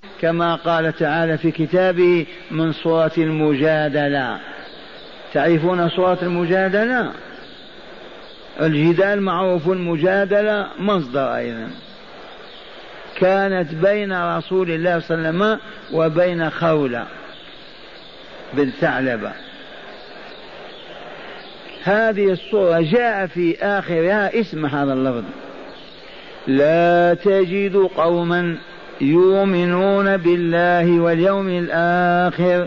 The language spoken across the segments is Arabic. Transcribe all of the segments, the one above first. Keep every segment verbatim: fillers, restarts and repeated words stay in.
كما قال تعالى في كتابه من سورة المجادلة. تعرفون سورة المجادلة؟ الجدال معروف، المجادلة مصدر أيضا، كانت بين رسول الله صلى الله عليه وسلم وبين خولة بنت ثعلبة. هذه الصورة جاء في آخرها اسم هذا اللفظ: لا تجد قوما يؤمنون بالله واليوم الآخر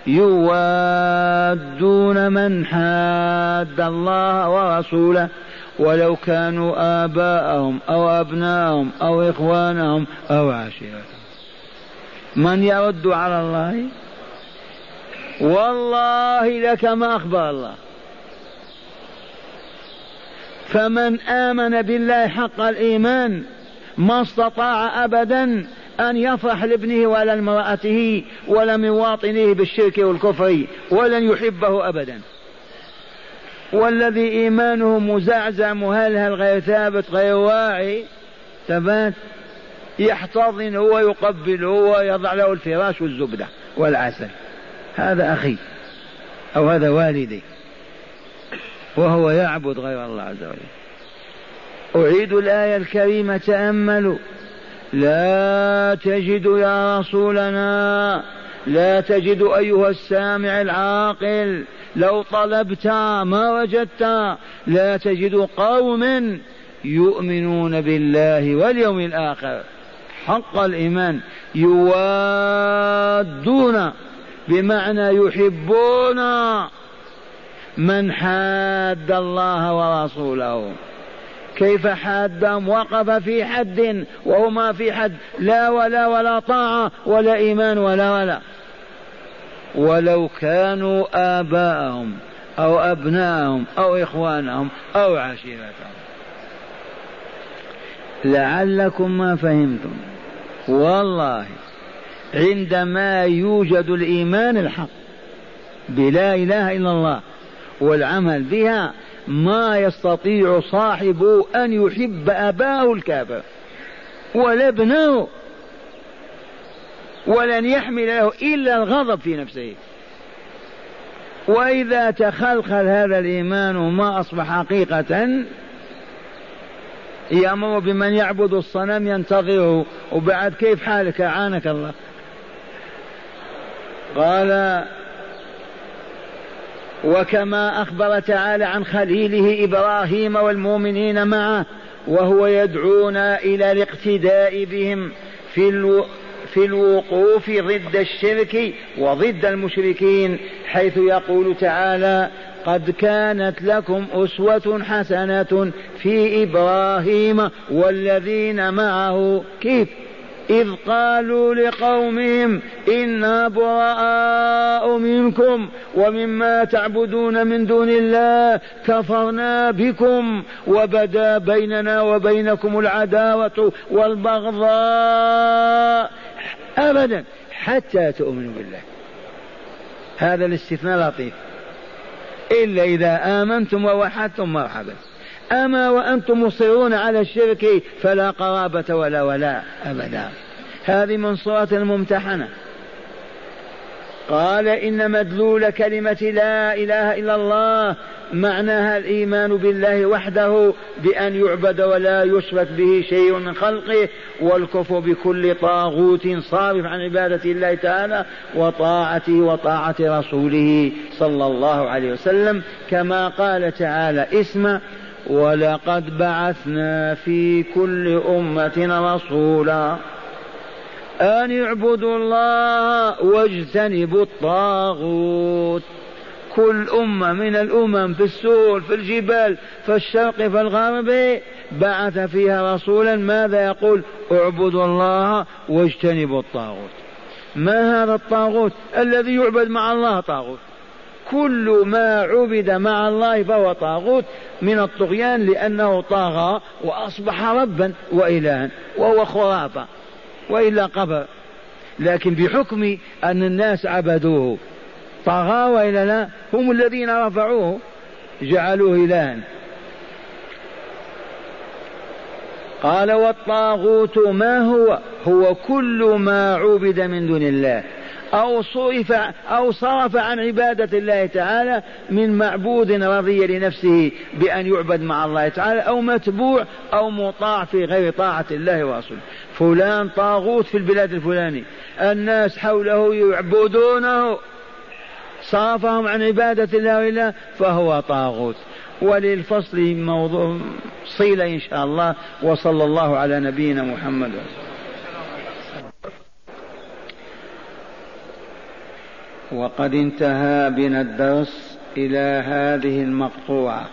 يوادون من حاد الله ورسوله ولو كانوا آباءهم أو أبناءهم أو إخوانهم أو عشيرتهم. من يرد على الله؟ والله لك ما أخبر الله. فمن آمن بالله حق الإيمان ما استطاع أبدا أن يفرح لابنه ولا لامرأته ولا مواطنه بالشرك والكفر، ولن يحبه أبدا. والذي إيمانه مزعزع مهلهل غير ثابت غير واعي ثبات يحتضن هو يقبل هو يضع له الفراش والزبدة والعسل، هذا أخي أو هذا والدي، وهو يعبد غير الله عز وجل. أعيد الآية الكريمة، تأملوا: لا تجد يا رسولنا، لا تجد أيها السامع العاقل، لو طلبت ما وجدت، لا تجد قوما يؤمنون بالله واليوم الآخر حق الإيمان يوادون بمعنى يحبون من حاد الله ورسوله. كيف حادهم؟ وقف في حد وهما في حد، لا ولا ولا طاعة ولا إيمان ولا ولا. ولو كانوا آباءهم أو أبناءهم أو إخوانهم أو عشيرتهم. لعلكم ما فهمتم. والله عندما يوجد الإيمان الحق بلا إله إلا الله والعمل بها ما يستطيع صاحبه أن يحب أباه الكافر ولا ابنه، ولن يحمل له إلا الغضب في نفسه. وإذا تخلخل هذا الإيمان ما أصبح حقيقة يأمر بمن يعبد الصنم ينتظره، وبعد كيف حالك أعانك الله. قال: وكما أخبر تعالى عن خليله إبراهيم والمؤمنين معه وهو يدعونا إلى الاقتداء بهم في الو... في الوقوف ضد الشرك وضد المشركين، حيث يقول تعالى: قد كانت لكم أسوة حسنة في إبراهيم والذين معه. كيف؟ إذ قالوا لقومهم إنا براء منكم ومما تعبدون من دون الله كفرنا بكم وبدا بيننا وبينكم العداوة والبغضاء أبدا حتى تؤمنوا بالله. هذا الاستثناء لطيف، إلا إذا آمنتم ووحدتم مرحبا، أما وأنتم مصرون على الشرك فلا قرابة ولا ولا أبدا. هذه من صورة الممتحنة. قال: إن مدلول كلمة لا إله إلا الله معناها الإيمان بالله وحده بأن يعبد ولا يشرك به شيء من خلقه، والكفر بكل طاغوت صارف عن عبادة الله تعالى وطاعته وطاعة رسوله صلى الله عليه وسلم، كما قال تعالى: اسمع: ولقد بعثنا في كل أمة رسولا أن اعبدوا الله واجتنبوا الطاغوت. كل أمة من الأمم في السور في الجبال في الشرق في الغرب بعث فيها رسولا ماذا يقول؟ اعبدوا الله واجتنبوا الطاغوت. ما هذا الطاغوت؟ الذي يعبد مع الله طاغوت. كل ما عبد مع الله فهو طاغوت من الطغيان، لأنه طاغى وأصبح ربا وإلها وهو خرافة وإلا قبر. لكن بحكم أن الناس عبدوه طغى وإلا لا، هم الذين رفعوه جعلوه إلها. قال: والطاغوت ما هو؟ هو كل ما عبد من دون الله أو صرف أو صرف عن عبادة الله تعالى من معبود رضي لنفسه بأن يعبد مع الله تعالى، أو متبوع أو مطاع في غير طاعة الله ورسوله. فلان طاغوت في البلاد الفلاني، الناس حوله يعبدونه، صرفهم عن عبادة الله وإلا فهو طاغوت. وللفصل موضوع صيلة إن شاء الله. وصلى الله على نبينا محمد. وقد انتهى بنا الدرس إلى هذه المقطوعة،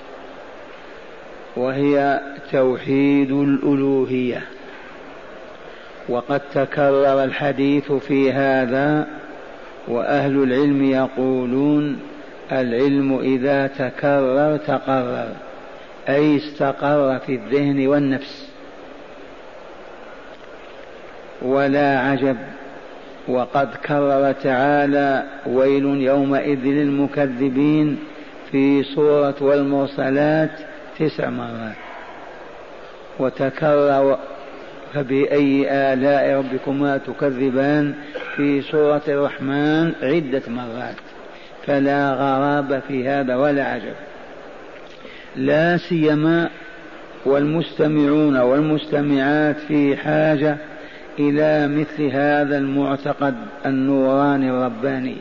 وهي توحيد الألوهية. وقد تكرر الحديث في هذا، وأهل العلم يقولون العلم إذا تكرر تقرر، أي استقر في الذهن والنفس. ولا عجب، وقد كرر تعالى ويل يومئذ للمكذبين في سورة والمرسلات تسع مرات، وتكرر فبأي آلاء ربكما تكذبان في سورة الرحمن عدة مرات. فلا غرابة في هذا ولا عجب، لا سيما والمستمعون والمستمعات في حاجة إلى مثل هذا المعتقد النوراني الرباني،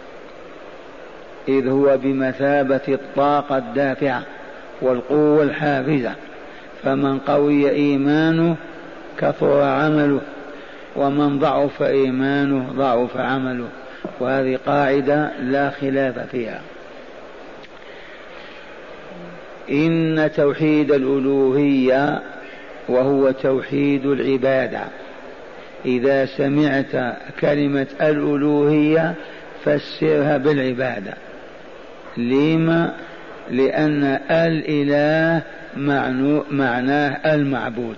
إذ هو بمثابة الطاقة الدافعة والقوة الحافزة. فمن قوي إيمانه كثر عمله، ومن ضعف إيمانه ضعف عمله، وهذه قاعدة لا خلاف فيها. إن توحيد الألوهية وهو توحيد العبادة، إذا سمعت كلمة الألوهية فسرها بالعبادة. لما؟ لأن الإله معناه المعبود.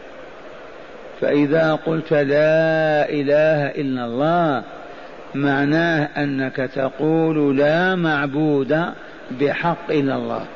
فإذا قلت لا إله إلا الله معناه أنك تقول لا معبود بحق إلا الله.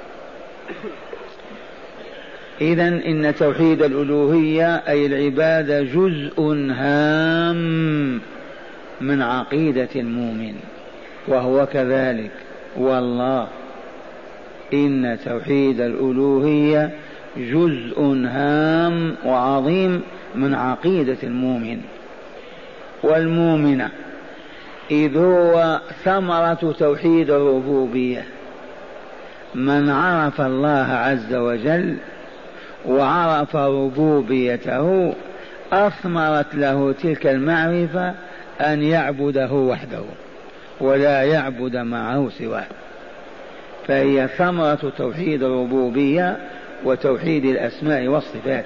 إذن إن توحيد الألوهية أي العبادة جزء هام من عقيدة المؤمن، وهو كذلك. والله إن توحيد الألوهية جزء هام وعظيم من عقيدة المؤمن والمؤمنة، إذ هو ثمرة توحيد الربوبية. من عرف الله عز وجل وعرف ربوبيته أثمرت له تلك المعرفة أن يعبده وحده ولا يعبد معه سواه، فهي ثمرة توحيد الربوبية وتوحيد الأسماء والصفات.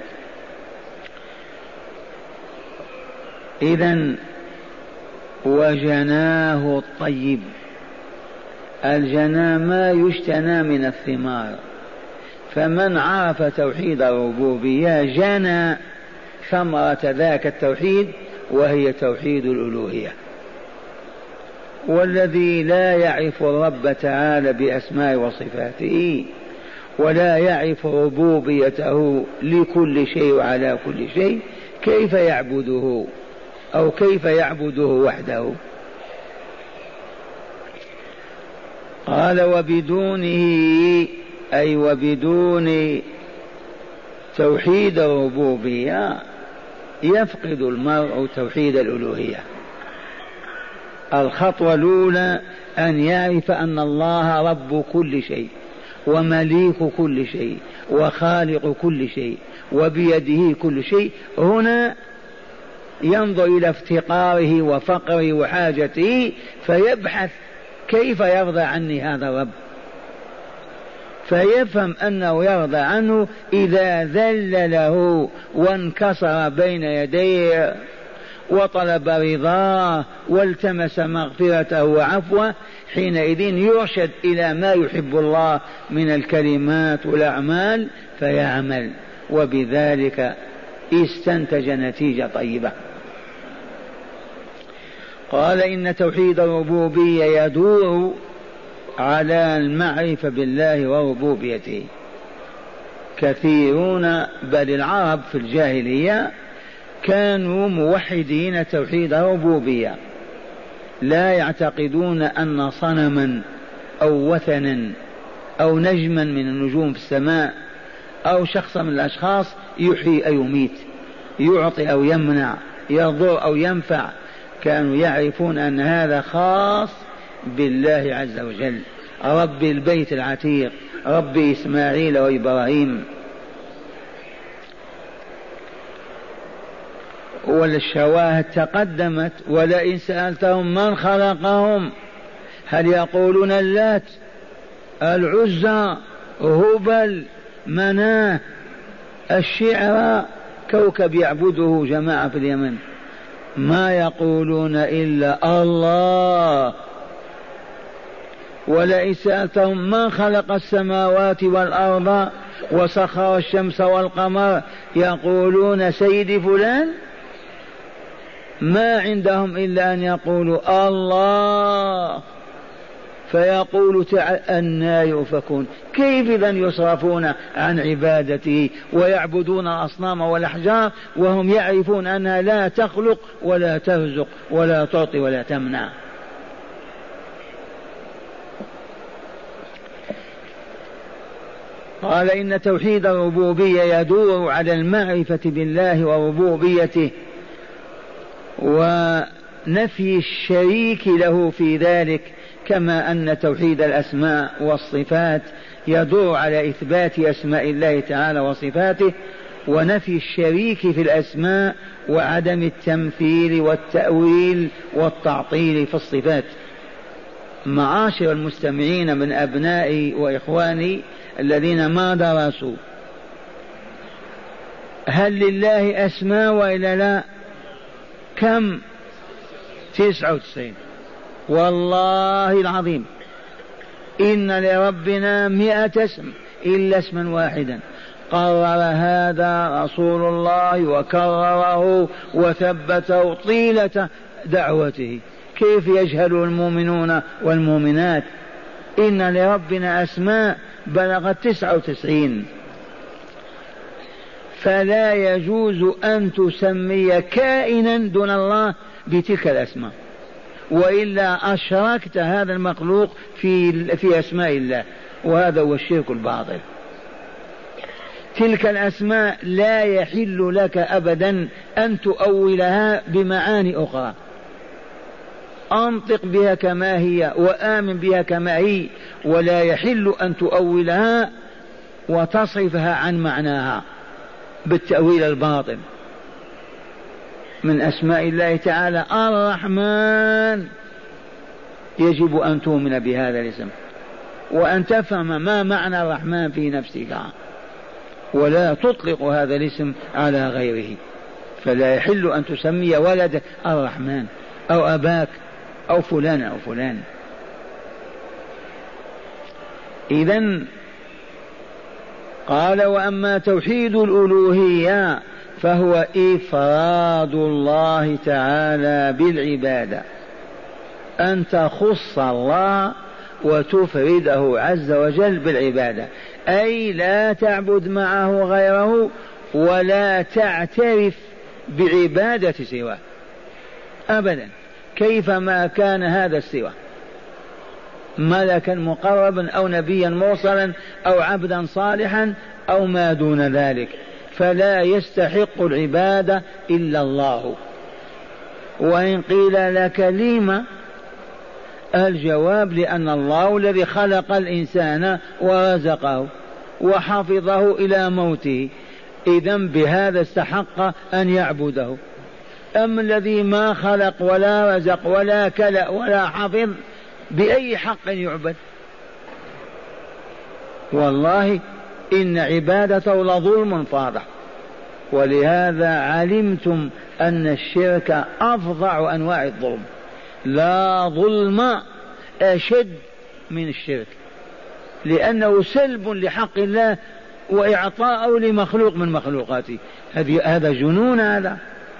إذن وجناه الطيب، الجنى ما يجتنى من الثمار، فمن عرف توحيد الربوبية جنى ثمرة ذاك التوحيد وهي توحيد الألوهية. والذي لا يعرف الرب تعالى بأسماء وصفاته ولا يعرف ربوبيته لكل شيء وعلى كل شيء كيف يعبده أو كيف يعبده وحده؟ قال وبدونه أي وبدون توحيد الربوبية يفقد المرء توحيد الألوهية. الخطوة الأولى أن يعرف أن الله رب كل شيء ومليك كل شيء وخالق كل شيء وبيده كل شيء. هنا ينظر إلى افتقاره وفقره وحاجته فيبحث كيف يرضى عني هذا الرب، فيفهم أنه يرضى عنه إذا ذل له وانكسر بين يديه وطلب رضاه والتمس مغفرته وعفوه. حينئذ يرشد إلى ما يحب الله من الكلمات والأعمال فيعمل، وبذلك استنتج نتيجة طيبة. قال إن توحيد الربوبية يدور على المعرفة بالله وربوبيته. كثيرون بل العرب في الجاهلية كانوا موحدين توحيد الربوبية، لا يعتقدون أن صنما أو وثنا أو نجما من النجوم في السماء أو شخصا من الأشخاص يحيي أو يميت، يعطي أو يمنع، يضر أو ينفع. كانوا يعرفون أن هذا خاص بالله عز وجل، رب البيت العتيق، رب إسماعيل وإبراهيم. والشواهد تقدمت، ولئن سألتهم من خلقهم هل يقولون اللات، العزى، هبل، مناه، الشعر، كوكب يعبده جماعة في اليمن، ما يقولون إلا الله. ولئن سألتهم من خلق السماوات والأرض وسخر الشمس والقمر يقولون سيدي فلان. ما عندهم إلا أن يقولوا الله، فيقول تعالى أنى يؤفكون. كيف إذا يصرفون عن عبادته ويعبدون الأصنام والأحجار وهم يعرفون أنها لا تخلق ولا ترزق ولا تعطي ولا تمنع؟ قال إن توحيد الربوبية يدور على المعرفة بالله وربوبيته ونفي الشريك له في ذلك، كما أن توحيد الأسماء والصفات يدور على إثبات أسماء الله تعالى وصفاته ونفي الشريك في الأسماء وعدم التمثيل والتأويل والتعطيل في الصفات. معاشر المستمعين من أبنائي وإخواني الذين ما درسوا، هل لله أسماء وإلا لا؟ كم؟ تسعة وتسعين. والله العظيم إن لربنا مئة اسم إلا اسما واحدا، قرر هذا رسول الله وكرره وثبته طيلة دعوته. كيف يجهل المؤمنون والمؤمنات؟ إن لربنا أسماء بلغت تسعة وتسعين، فلا يجوز أن تسمي كائنا دون الله بتلك الأسماء، وإلا أشركت هذا المخلوق في في أسماء الله، وهذا هو الشرك الباطل. تلك الأسماء لا يحل لك أبدا أن تؤولها بمعاني أخرى. أنطق بها كما هي وآمن بها كما هي، ولا يحل أن تؤولها وتصرفها عن معناها بالتأويل الباطل. من أسماء الله تعالى الرحمن، يجب أن تؤمن بهذا الاسم وأن تفهم ما معنى الرحمن في نفسك، ولا تطلق هذا الاسم على غيره. فلا يحل أن تسمي ولدك الرحمن أو أباك أو فلان أو فلان. إذن قال وأما توحيد الألوهية فهو إفراد الله تعالى بالعبادة، أن تخص الله وتفرده عز وجل بالعبادة، أي لا تعبد معه غيره ولا تعترف بعبادة سواه أبدا، كيفما كان هذا السوى، ملكا مقربا أو نبيا مرسلا أو عبدا صالحا أو ما دون ذلك، فلا يستحق العبادة إلا الله. وإن قيل لك لما؟ الجواب لأن الله الذي خلق الإنسان ورزقه وحفظه إلى موته، إذن بهذا استحق أن يعبده. أما الذي ما خلق ولا رزق ولا كلأ ولا حفظ، بأي حق يعبد؟ والله إن عبادته لظلم فاضح. ولهذا علمتم أن الشرك أفظع أنواع الظلم، لا ظلم أشد من الشرك، لأنه سلب لحق الله وإعطاء لمخلوق من مخلوقاته. هذا جنون. هذا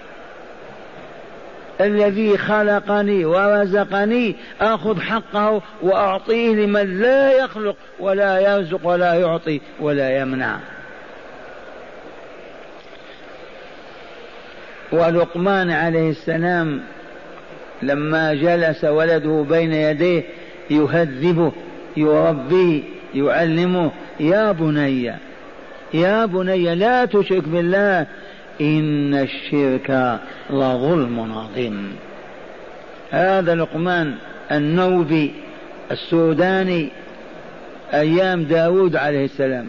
الذي خلقني ورزقني أخذ حقه وأعطيه لمن لا يخلق ولا يرزق ولا يعطي ولا يمنع. ولقمان عليه السلام لما جلس ولده بين يديه يهذبه يربيه يعلمه: يا بني يا بني لا تشرك بالله إن الشرك لظلم عظيم. هذا لقمان النوبي السوداني أيام داود عليه السلام،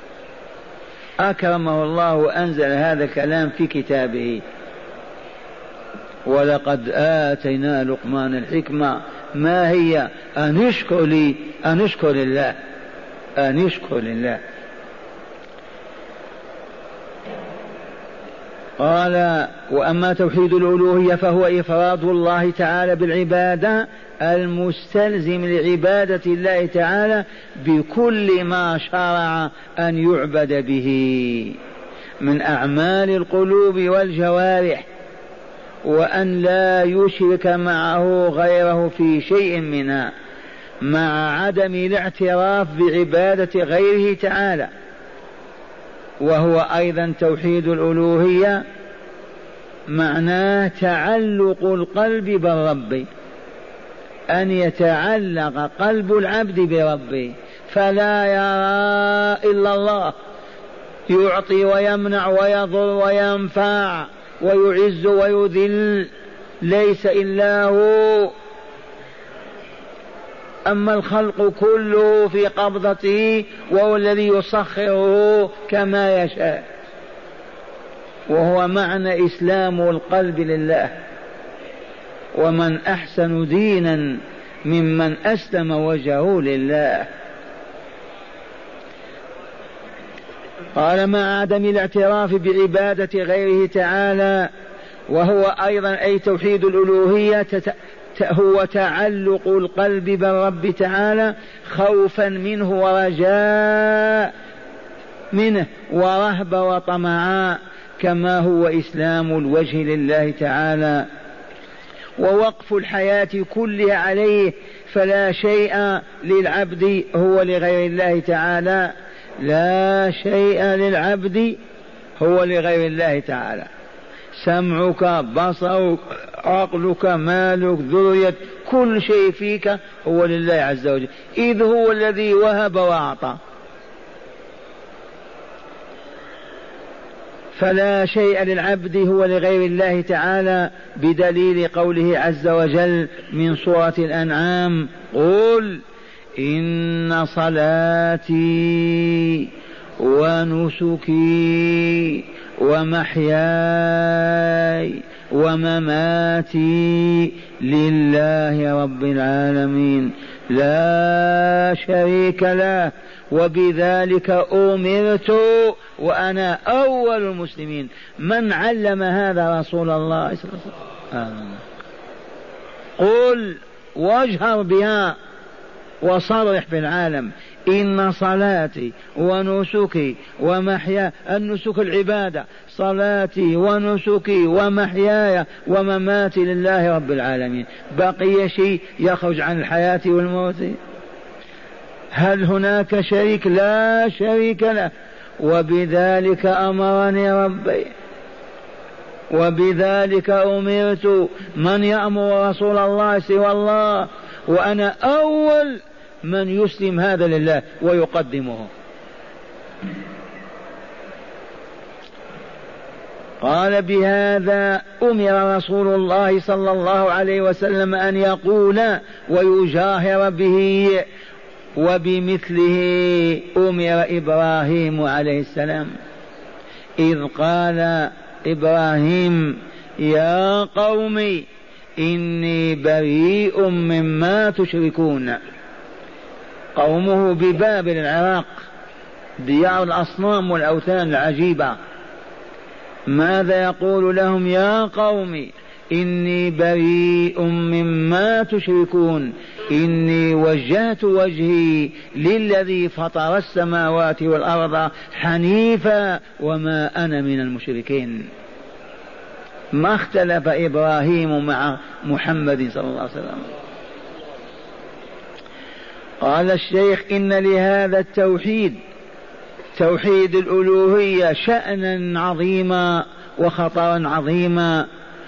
أكرمه الله وأنزل هذا الكلام في كتابه: ولقد آتينا لقمان الحكمة. ما هي؟ أن يشكر لي أن يشكر لله أن يشكر لله. قال: وأما توحيد الألوهية فهو إفراد الله تعالى بالعبادة المستلزم لعبادة الله تعالى بكل ما شرع أن يعبد به من أعمال القلوب والجوارح، وأن لا يشرك معه غيره في شيء منها، مع عدم الاعتراف بعبادة غيره تعالى، وهو أيضا توحيد الألوهية معناه تعلق القلب بالرب، أن يتعلق قلب العبد بربه فلا يرى إلا الله، يعطي ويمنع ويضر وينفع ويعز ويذل، ليس إلا هو. أما الخلق كله في قبضته، وهو الذي يسخره كما يشاء، وهو معنى إسلام القلب لله. ومن أحسن دينا ممن أسلم وجهه لله. قال: مع عدم الاعتراف بعبادة غيره تعالى، وهو أيضا أي توحيد الألوهية هو تعلق القلب بالرب تعالى خوفا منه ورجاء منه ورهبة وطمعا، كما هو إسلام الوجه لله تعالى، ووقف الحياة كلها عليه، فلا شيء للعبد هو لغير الله تعالى، لا شيء للعبد هو لغير الله تعالى. سمعك، بصرك، عقلك، مالك، ذرية، كل شيء فيك هو لله عز وجل، إذ هو الذي وهب وأعطى. فلا شيء للعبد هو لغير الله تعالى، بدليل قوله عز وجل من سورة الأنعام: قل إن صلاتي ونسكي ومحياي ومماتي لله رب العالمين لا شريك له وبذلك أمرت وأنا أول المسلمين. من علم هذا؟ رسول الله صلى الله عليه وسلم. قل واجهر بها وصرح في العالم: إن صلاتي ونسكي ومحياي، النسك العبادة، صلاتي ونسكي ومحياي ومماتي لله رب العالمين. بقي شيء يخرج عن الحياة والموت؟ هل هناك شريك؟ لا شريك له. وبذلك أمرني ربي وبذلك أمرت. من يأمر رسول الله سوى الله؟ وأنا أول من يسلم هذا لله ويقدمه. قال: بهذا أمر رسول الله صلى الله عليه وسلم أن يقول ويجاهر به، وبمثله أمر إبراهيم عليه السلام إذ قال إبراهيم: يا قوم إني بريء مما تشركون. قومه ببابل العراق، ديار الأصنام والأوثان العجيبة. ماذا يقول لهم؟ يا قوم إني بريء مما تشركون، إني وجهت وجهي للذي فطر السماوات والأرض حنيفا وما أنا من المشركين. ما اختلف إبراهيم مع محمد صلى الله عليه وسلم. قال الشيخ: إن لهذا التوحيد، توحيد الألوهية، شأنا عظيما وخطرا عظيما.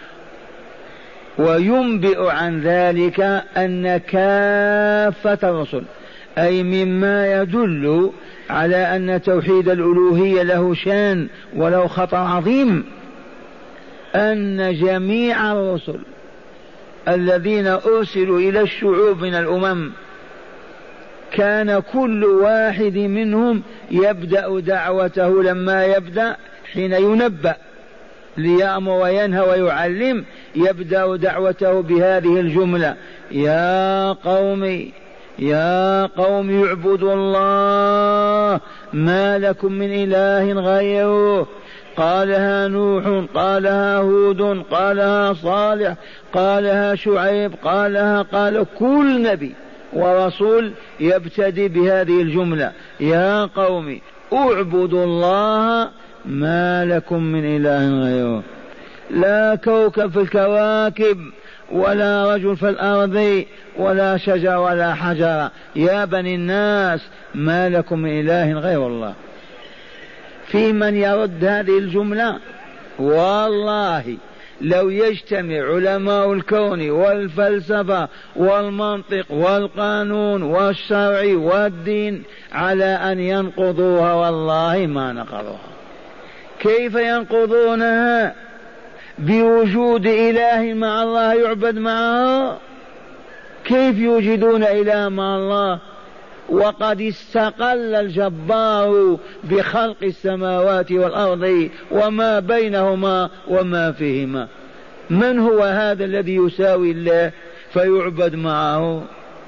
وينبئ عن ذلك أن كافة الرسل، أي مما يدل على أن توحيد الألوهية له شان وله خطر عظيم، أن جميع الرسل الذين أرسلوا إلى الشعوب من الأمم كان كل واحد منهم يبدأ دعوته لما يبدأ حين ينبأ ليأمر وينهى ويعلم، يبدأ دعوته بهذه الجملة: يا قوم يا قوم اعبدوا الله ما لكم من إله غيره. قالها نوح، قالها هود، قالها صالح، قالها شعيب، قالها قال كل نبي ورسول يبتدي بهذه الجملة: يا قوم اعبدوا الله ما لكم من إله غيره. لا كوكب في الكواكب ولا رجل في الأرض ولا شجر ولا حجر، يا بني الناس ما لكم من إله غير الله. في من يرد هذه الجملة؟ والله لو يجتمع علماء الكون والفلسفة والمنطق والقانون والشرع والدين على أن ينقضوها والله ما نقضوها. كيف ينقضونها؟ بوجود إله مع الله يعبد معه. كيف يوجدون إله مع الله وقد استقل الجبار بخلق السماوات والأرض وما بينهما وما فيهما؟ من هو هذا الذي يساوي الله فيعبد معه؟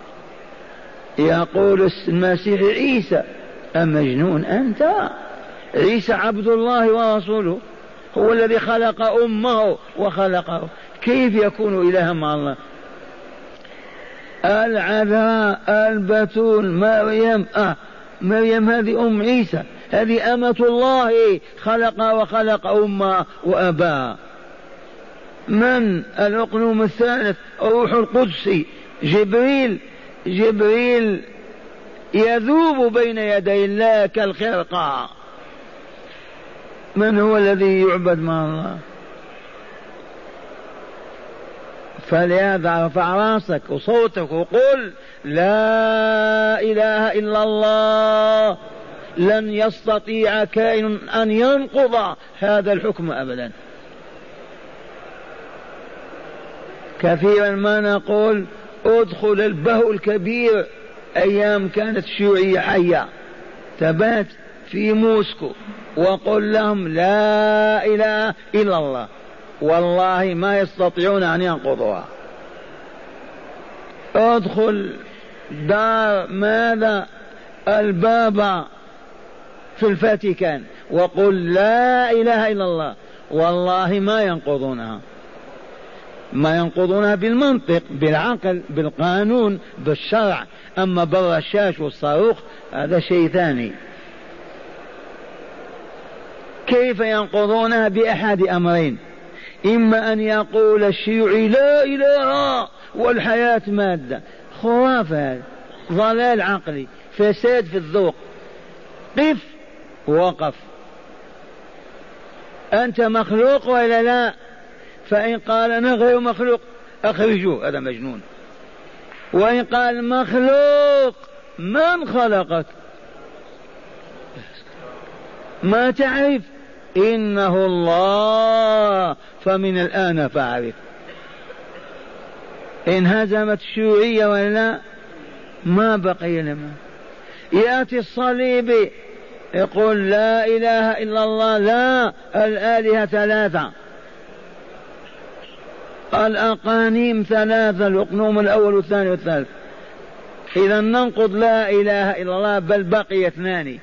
يقول المسيح عيسى: أمجنون أنت؟ عيسى عبد الله ورسوله، هو الذي خلق أمه وخلقه، كيف يكون إلها مع الله؟ العذراء البتول مريم، آه مريم هذه أم عيسى، هذه أمة الله خلق وخلق أمها وأباها. من الأقنوم الثالث؟ الروح القدس جبريل. جبريل يذوب بين يدي الله كالخرقة. من هو الذي يعبد مع الله؟ فلهذا ارفع راسك وصوتك وقل: لا إله إلا الله. لن يستطيع كائن أن ينقض هذا الحكم أبدا. كثيرا ما نقول: ادخل البهو الكبير، أيام كانت الشيوعية حية، تبات في موسكو، وقل لهم: لا إله إلا الله، والله ما يستطيعون أن ينقضوها. ادخل دار ماذا البابا في الفاتيكان وقل: لا إله إلا الله، والله ما ينقضونها. ما ينقضونها بالمنطق، بالعقل، بالقانون، بالشرع. أما بالرشاش والصاروخ هذا شيء ثاني. كيف ينقضونها؟ بأحد أمرين: إما أن يقول الشيوعي لا إله والحياة مادة، خرافة، ضلال عقلي، فساد في الذوق. قف وقف، أنت مخلوق ولا لا؟ فإن قال أنا غير مخلوق أخرجوه، هذا مجنون. وإن قال مخلوق، من خلقك؟ ما تعرف؟ إنه الله، فمن الآن فاعرف. انهزمت الشيوعية ولا ما بقي لما يأتي الصليبي يقول: لا إله إلا الله، لا، الآلهة ثلاثة، الأقانيم ثلاثة، الأقنوم الأول والثاني والثالث. إذا ننقض لا إله إلا الله، بل بقي اثنان.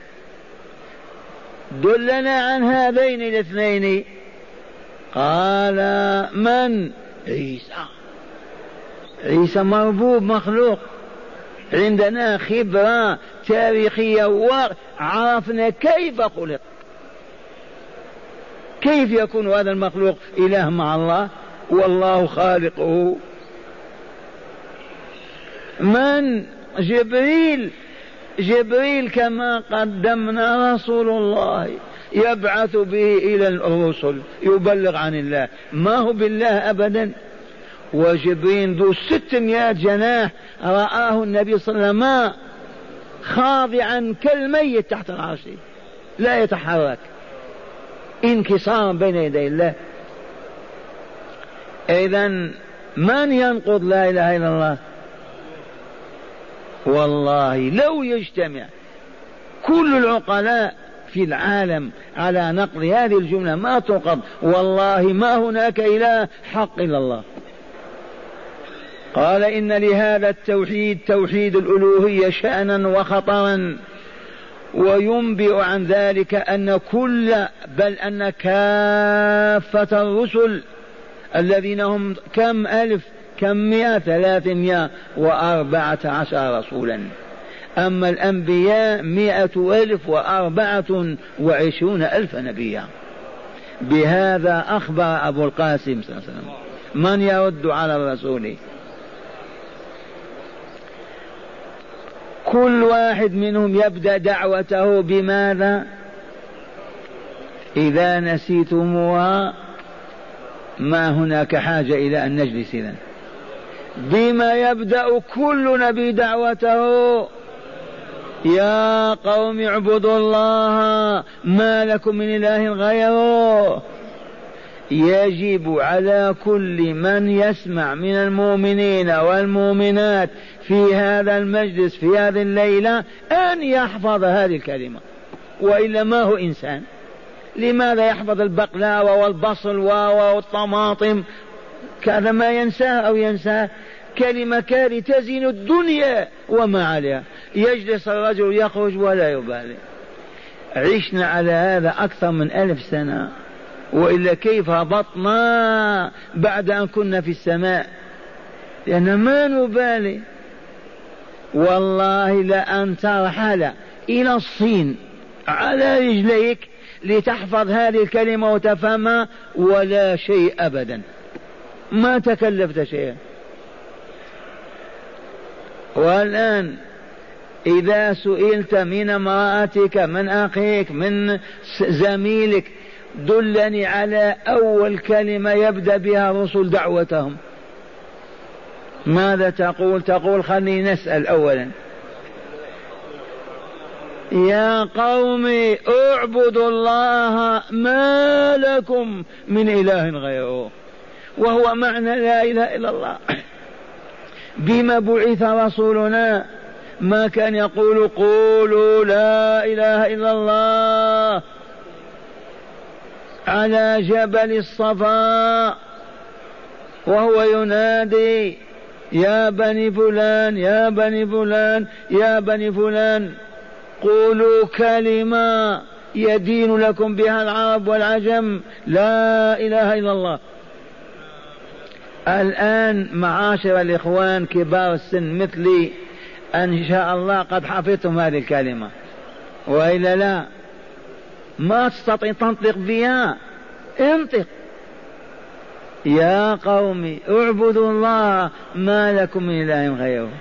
دلنا عن هذين الاثنين. قال: من؟ عيسى. عيسى مربوب مخلوق. عندنا خبرة تاريخية وعرفنا كيف خلق. كيف يكون هذا المخلوق إله مع الله والله خالقه؟ من؟ جبريل. جبريل كما قدمنا رسول الله يبعث به إلى الرسل يبلغ عن الله، ما هو بالله أبدا. وجبريل ذو ستمائة جناح رآه النبي صلى الله عليه وسلم خاضعا كالميت تحت العرش لا يتحرك انكسارا بين يدي الله. إذن من ينقض لا إله إلا الله؟ والله لو يجتمع كل العقلاء في العالم على نقل هذه الجملة ما تنقض، والله ما هناك إله حق إلا الله. قال إن لهذا التوحيد توحيد الألوهية شأنا وخطرا، وينبئ عن ذلك أن كل بل أن كافة الرسل الذين هم كم ألف كم مئة ثلاثمائة وأربعة عشر رسولا، أما الأنبياء مئة ألف وأربعة وعشرون ألف نبيا. بهذا أخبر أبو القاسم صلى الله عليه وسلم. من يرد على الرسول؟ كل واحد منهم يبدأ دعوته بماذا؟ إذا نسيتموها ما هناك حاجة إلى أن نجلس إذن. بما يبدأ كل نبي دعوته؟ يا قوم اعبدوا الله ما لكم من إله غيره. يجب على كل من يسمع من المؤمنين والمؤمنات في هذا المجلس في هذه الليلة أن يحفظ هذه الكلمة، وإلا ما هو إنسان. لماذا يحفظ البقلاوة والبصل والطماطم كذا ما ينساه أو ينساه؟ كلمة كارثة تزين الدنيا وما عليها. يجلس الرجل يخرج ولا يبالي. عشنا على هذا أكثر من ألف سنة، وإلا كيف هبطنا بعد أن كنا في السماء؟ لأن ما نبالي. والله لأن ترحل إلى الصين على رجليك لتحفظ هذه الكلمة وتفهمها ولا شيء أبدا، ما تكلفت شيئا. والآن إذا سئلت من امرأتك من أخيك من زميلك دلني على أول كلمة يبدأ بها رسل دعوتهم، ماذا تقول؟ تقول خلينا نسأل أولا يا قوم اعبدوا الله ما لكم من إله غيره، وهو معنى لا إله إلا الله. بما بعث رسولنا ما كان يقول قولوا لا إله إلا الله على جبل الصفا وهو ينادي يا بني فلان يا بني فلان يا بني فلان قولوا كلمة يدين لكم بها العرب والعجم لا إله إلا الله. الآن معاشر الإخوان كبار السن مثلي أن شاء الله قد حفظتم هذه الكلمة، وإلا لا ما تستطيع تنطق بها. انطق يا قوم اعبدوا الله ما لكم من إله غيره.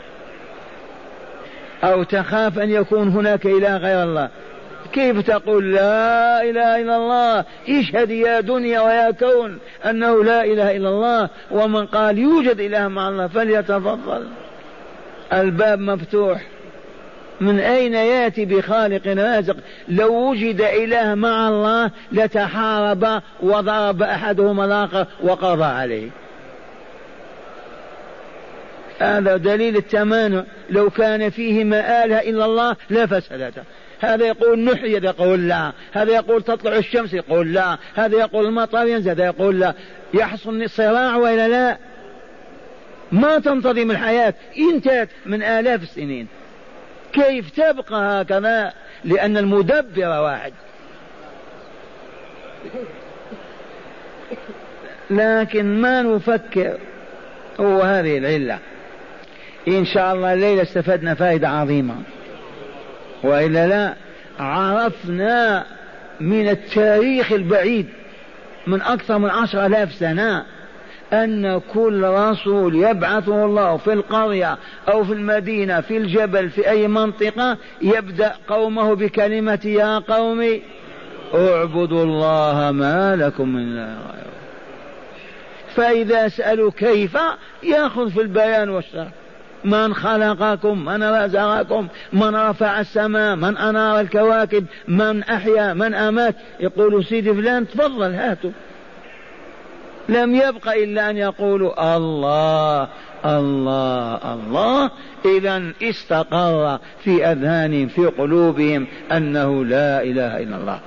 أو تخاف أن يكون هناك إله غير الله، كيف تقول لا إله إلا الله؟ اشهد يا دنيا ويا كون أنه لا إله إلا الله، ومن قال يوجد إله مع الله فليتفضل، الباب مفتوح. من أين يأتي بخالق رازق؟ لو وجد إله مع الله لتحارب وضرب أحدهما الآخر وقضى عليه. هذا دليل التمانع. لو كان فيهما آلهة إلا الله لفسدتا. هذا يقول نحيي هذا يقول لا، هذا يقول تطلع الشمس يقول لا، هذا يقول المطر ينزل هذا يقول لا. يحصل صراع وإلا لا؟ ما تنتظم الحياة، انتهت من آلاف السنين. كيف تبقى هكذا؟ لأن المدبر واحد. لكن ما نفكر، هو هذه العلة. إن شاء الله الليلة استفدنا فائدة عظيمة، وإلا لا عرفنا من التاريخ البعيد من أكثر من عشر آلاف سنة أن كل رسول يبعثه الله في القرية أو في المدينة في الجبل في أي منطقة يبدأ قومه بكلمة يا قوم اعبدوا الله ما لكم من إله غيره. فإذا سألوا كيف يأخذ في البيان والشرح. من خلقكم، من رزقكم، من رفع السماء، من أنار الكواكب، من أحيا، من أمات. يقول سيدي فلان تفضل هاتوا. لم يبق إلا أن يقولوا الله الله الله. إذن استقر في أذهانهم في قلوبهم أنه لا إله إلا الله.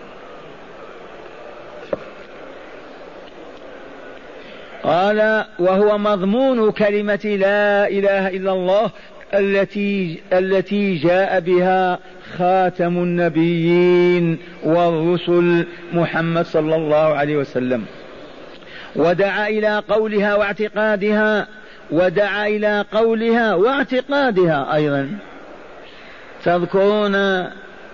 قال وهو مضمون كلمة لا إله إلا الله التي التي جاء بها خاتم النبيين والرسل محمد صلى الله عليه وسلم، ودعا إلى قولها واعتقادها ودعا إلى قولها واعتقادها أيضا. تذكرون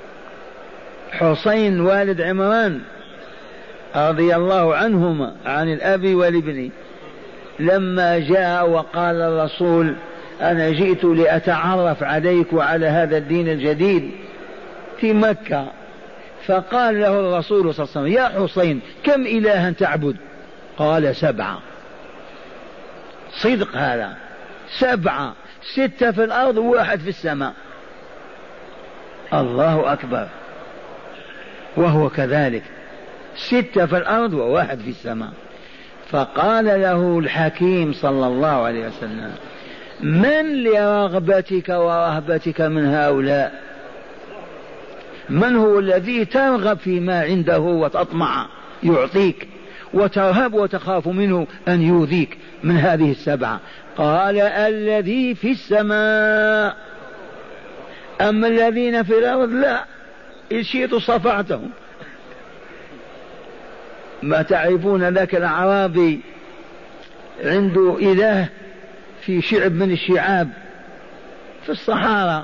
حسين والد عمران رضي الله عنهما عن الأب والابن، لما جاء وقال الرسول أنا جئت لأتعرف عليك وعلى هذا الدين الجديد في مكة، فقال له الرسول صلى الله عليه وسلم يا حسين كم إلها تعبد؟ قال سبعة. صدق هذا، سبعة، ستة في الأرض وواحد في السماء. الله أكبر. وهو كذلك، ستة في الأرض وواحد في السماء. فقال له الحكيم صلى الله عليه وسلم من لرغبتك ورهبتك من هؤلاء؟ من هو الذي ترغب فيما عنده وتطمع يعطيك، وترهب وتخاف منه أن يؤذيك من هذه السبعة؟ قال الذي في السماء، أما الذين في الأرض لا، إن شئت صفعتهم. ما تعرفون ذاك الأعرابي عنده إله في شعب من الشعاب في الصحراء،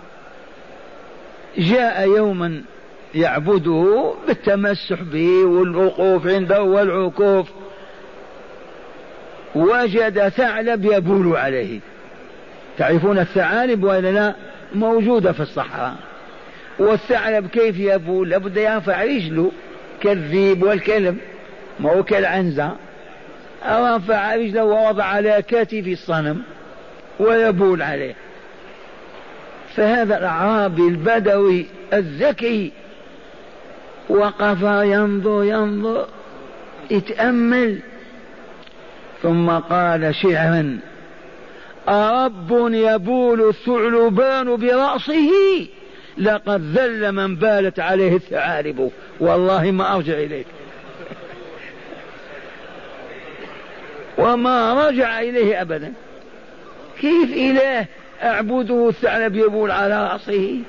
جاء يوما يعبده بالتمسح به والوقوف عنده والعكوف، وجد ثعلب يبول عليه. تعرفون الثعالب ولا لا؟ موجودة في الصحراء. والثعلب كيف يبول؟ لابد يرفع رجله كالذيب والكلب، ما هو كالعنزة. رفع رجله ووضع على كتف الصنم ويبول عليه. فهذا الأعرابي البدوي الذكي وقف ينظر ينظر اتأمل، ثم قال شعرا أرب يبول الثعلبان برأسه لقد ذل من بالت عليه الثعالب والله ما أرجع إليك. وما رجع إليه أبدا. كيف إله أعبده الثعلب يبول على رأسه؟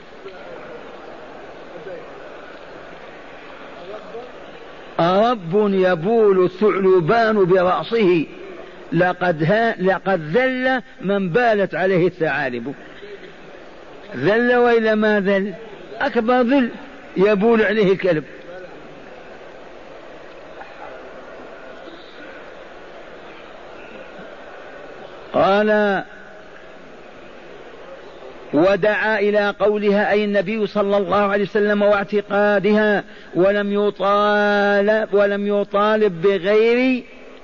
أرب يبول الثعلبان برأسه لقد, لقد ذل من بالت عليه الثعالب. ذل وإلى ما ذل؟ أكبر ذل يبول عليه الكلب. قال ودعا إلى قولها أي النبي صلى الله عليه وسلم واعتقادها، ولم يطالب ولم يطالب بغير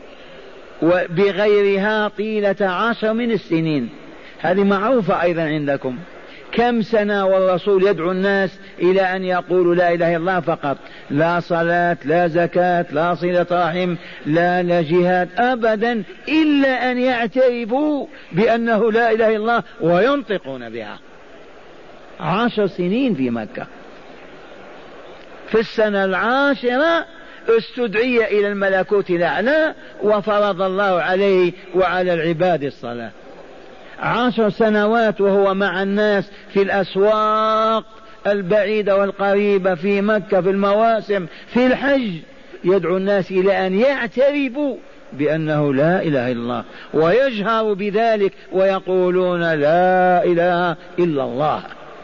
بغيرها طيلة عشر من السنين. هذه معروفة أيضا عندكم. كم سنة والرسول يدعو الناس إلى أن يقولوا لا إله إلا الله فقط، لا صلاة لا زكاة لا صلة رحم لا لا جهاد أبدا، إلا أن يعترفوا بأنه لا إله إلا الله وينطقون بها. عشر سنين في مكة. في السنة العاشرة استدعي إلى الملكوت الأعلى وفرض الله عليه وعلى العباد الصلاة. عشر سنوات وهو مع الناس في الأسواق البعيدة والقريبة، في مكة، في المواسم، في الحج، يدعو الناس إلى أن يعترفوا بأنه لا إله إلا الله ويجهروا بذلك ويقولون لا إله إلا الله.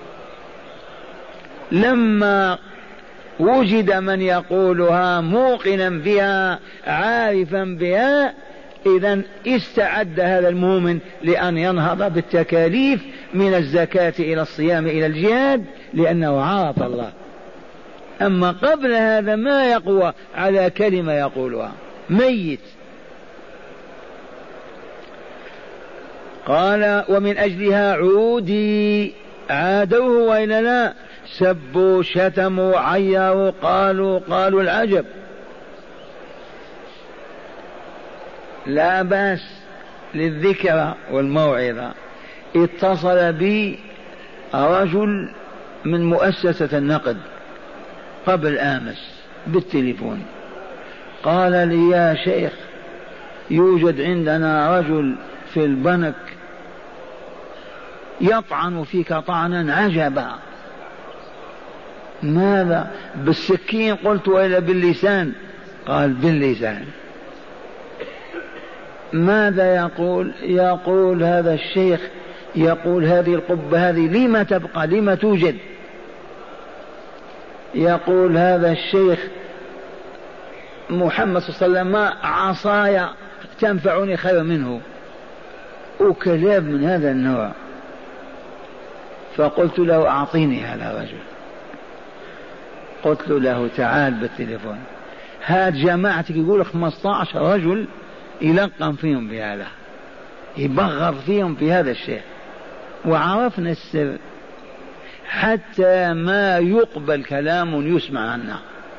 لما وجد من يقولها موقنا بها عارفا بها، إذن استعد هذا المؤمن لأن ينهض بالتكاليف من الزكاة إلى الصيام إلى الجهاد، لأنه عرف الله. أما قبل هذا ما يقوى على كلمة يقولها، ميت. قال ومن أجلها عودي، عادوه وإلا لا، سبوا شتموا عيروا قالوا قالوا العجب. لا بأس للذكرى والموعظة. اتصل بي رجل من مؤسسة النقد قبل آمس بالتليفون، قال لي يا شيخ يوجد عندنا رجل في البنك يطعن فيك طعنا عجبا. ماذا؟ بالسكين؟ قلت وإلا باللسان؟ قال باللسان. ماذا يقول؟ يقول هذا الشيخ يقول هذه القبة هذه لما تبقى لما توجد؟ يقول هذا الشيخ محمد صلى الله عليه وسلم عصايا تنفعني خير منه، وكلام من هذا النوع. فقلت له أعطيني هذا الرجل. قلت له تعال بالتليفون، هات جماعتك يقول خمسة عشر رجل يلقم فيهم بهذا، يبغض فيهم في هذا الشيء. وعرفنا السر حتى ما يقبل كلام يسمع عنا.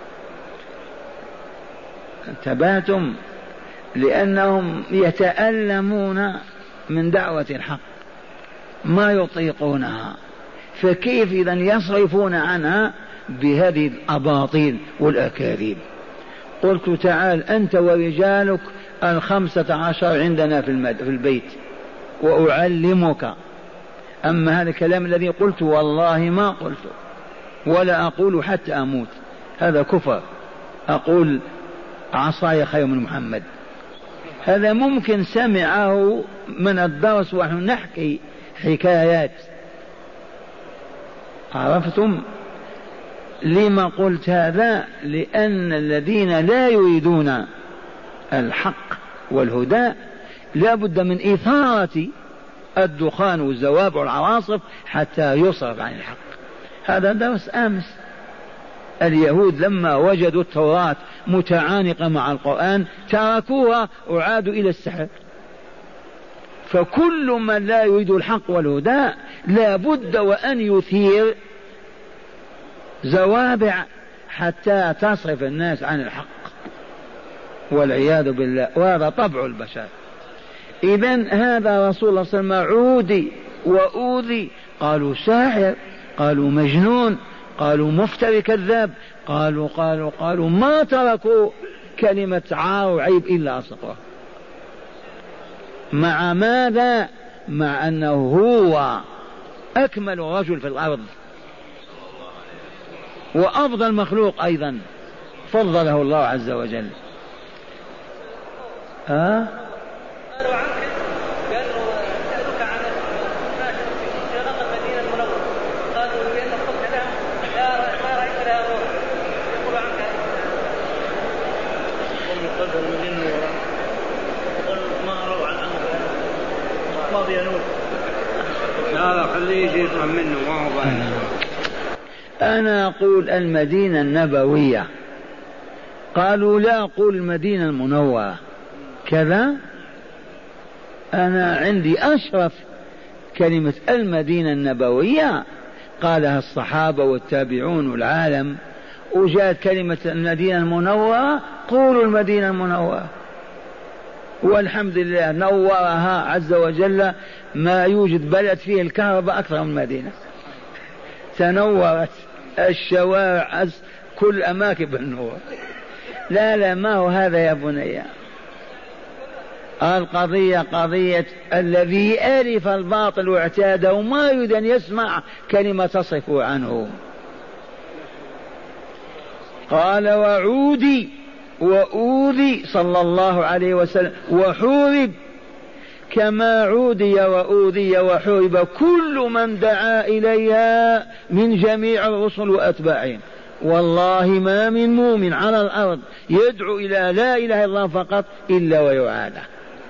انتبهتم؟ لأنهم يتألمون من دعوة الحق ما يطيقونها، فكيف إذن يصرفون عنها بهذه الأباطيل والأكاذيب؟ قلت تعال أنت ورجالك الخمسة عشر عندنا في البيت وأعلمك. أما هذا الكلام الذي قلت والله ما قلته ولا أقول حتى أموت، هذا كفر. أقول عصاي خير من محمد، هذا ممكن سمعه من الدرس ونحن نحكي حكايات. عرفتم لما قلت هذا؟ لأن الذين لا يريدون الحق والهدى لا بد من إثارة الدخان والزواب والعواصف حتى يصرف عن الحق. هذا درس أمس. اليهود لما وجدوا التوراة متعانقة مع القرآن تركوها وعادوا إلى السحر. فكل من لا يريد الحق والهدى لا بد وأن يثير زوابع حتى تصرف الناس عن الحق والعياذ بالله، وهذا طبع البشر. إذن هذا رسول الله صلى الله عليه وسلم عودي وأوذي، قالوا ساحر، قالوا مجنون، قالوا مفتري كذاب، قالوا قالوا قالوا ما تركوا كلمة عار وعيب إلا أصدقوها. مع ماذا؟ مع أنه هو أكمل رجل في الأرض وأفضل مخلوق أيضا فضله الله عز وجل. ها؟ قالوا عنك قالوا سألوك عن ما في شرق المدينة المنورة، قالوا لأن قلت لهم ما رأيت لها روح، يقول عنك قل قلب المدينة المنورة قل ما روى عن عنك ما بينور. لا لا خليه يجي يفهم منه ما هو باين. أنا أقول المدينة النبوية، قالوا لا أقول المدينة المنورة كذا. أنا عندي أشرف كلمة المدينة النبوية قالها الصحابة والتابعون والعالم، وجاءت كلمة المدينة المنورة قولوا المدينة المنورة، والحمد لله نورها عز وجل. ما يوجد بلد فيه الكهرباء أكثر من المدينة، تنورت الشوارع كل أماكن بالنور. لا لا ما هو هذا يا بني. القضية قضية الذي ألف الباطل واعتاده ما يريد أن يسمع كلمة تصف عنه. قال وعودي وأوذي صلى الله عليه وسلم وحورب كما عودي وأوذي وحورب كل من دعا إليها من جميع الرسل وأتباعهم. والله ما من مؤمن على الأرض يدعو إلى لا إله إلا الله فقط إلا ويعادى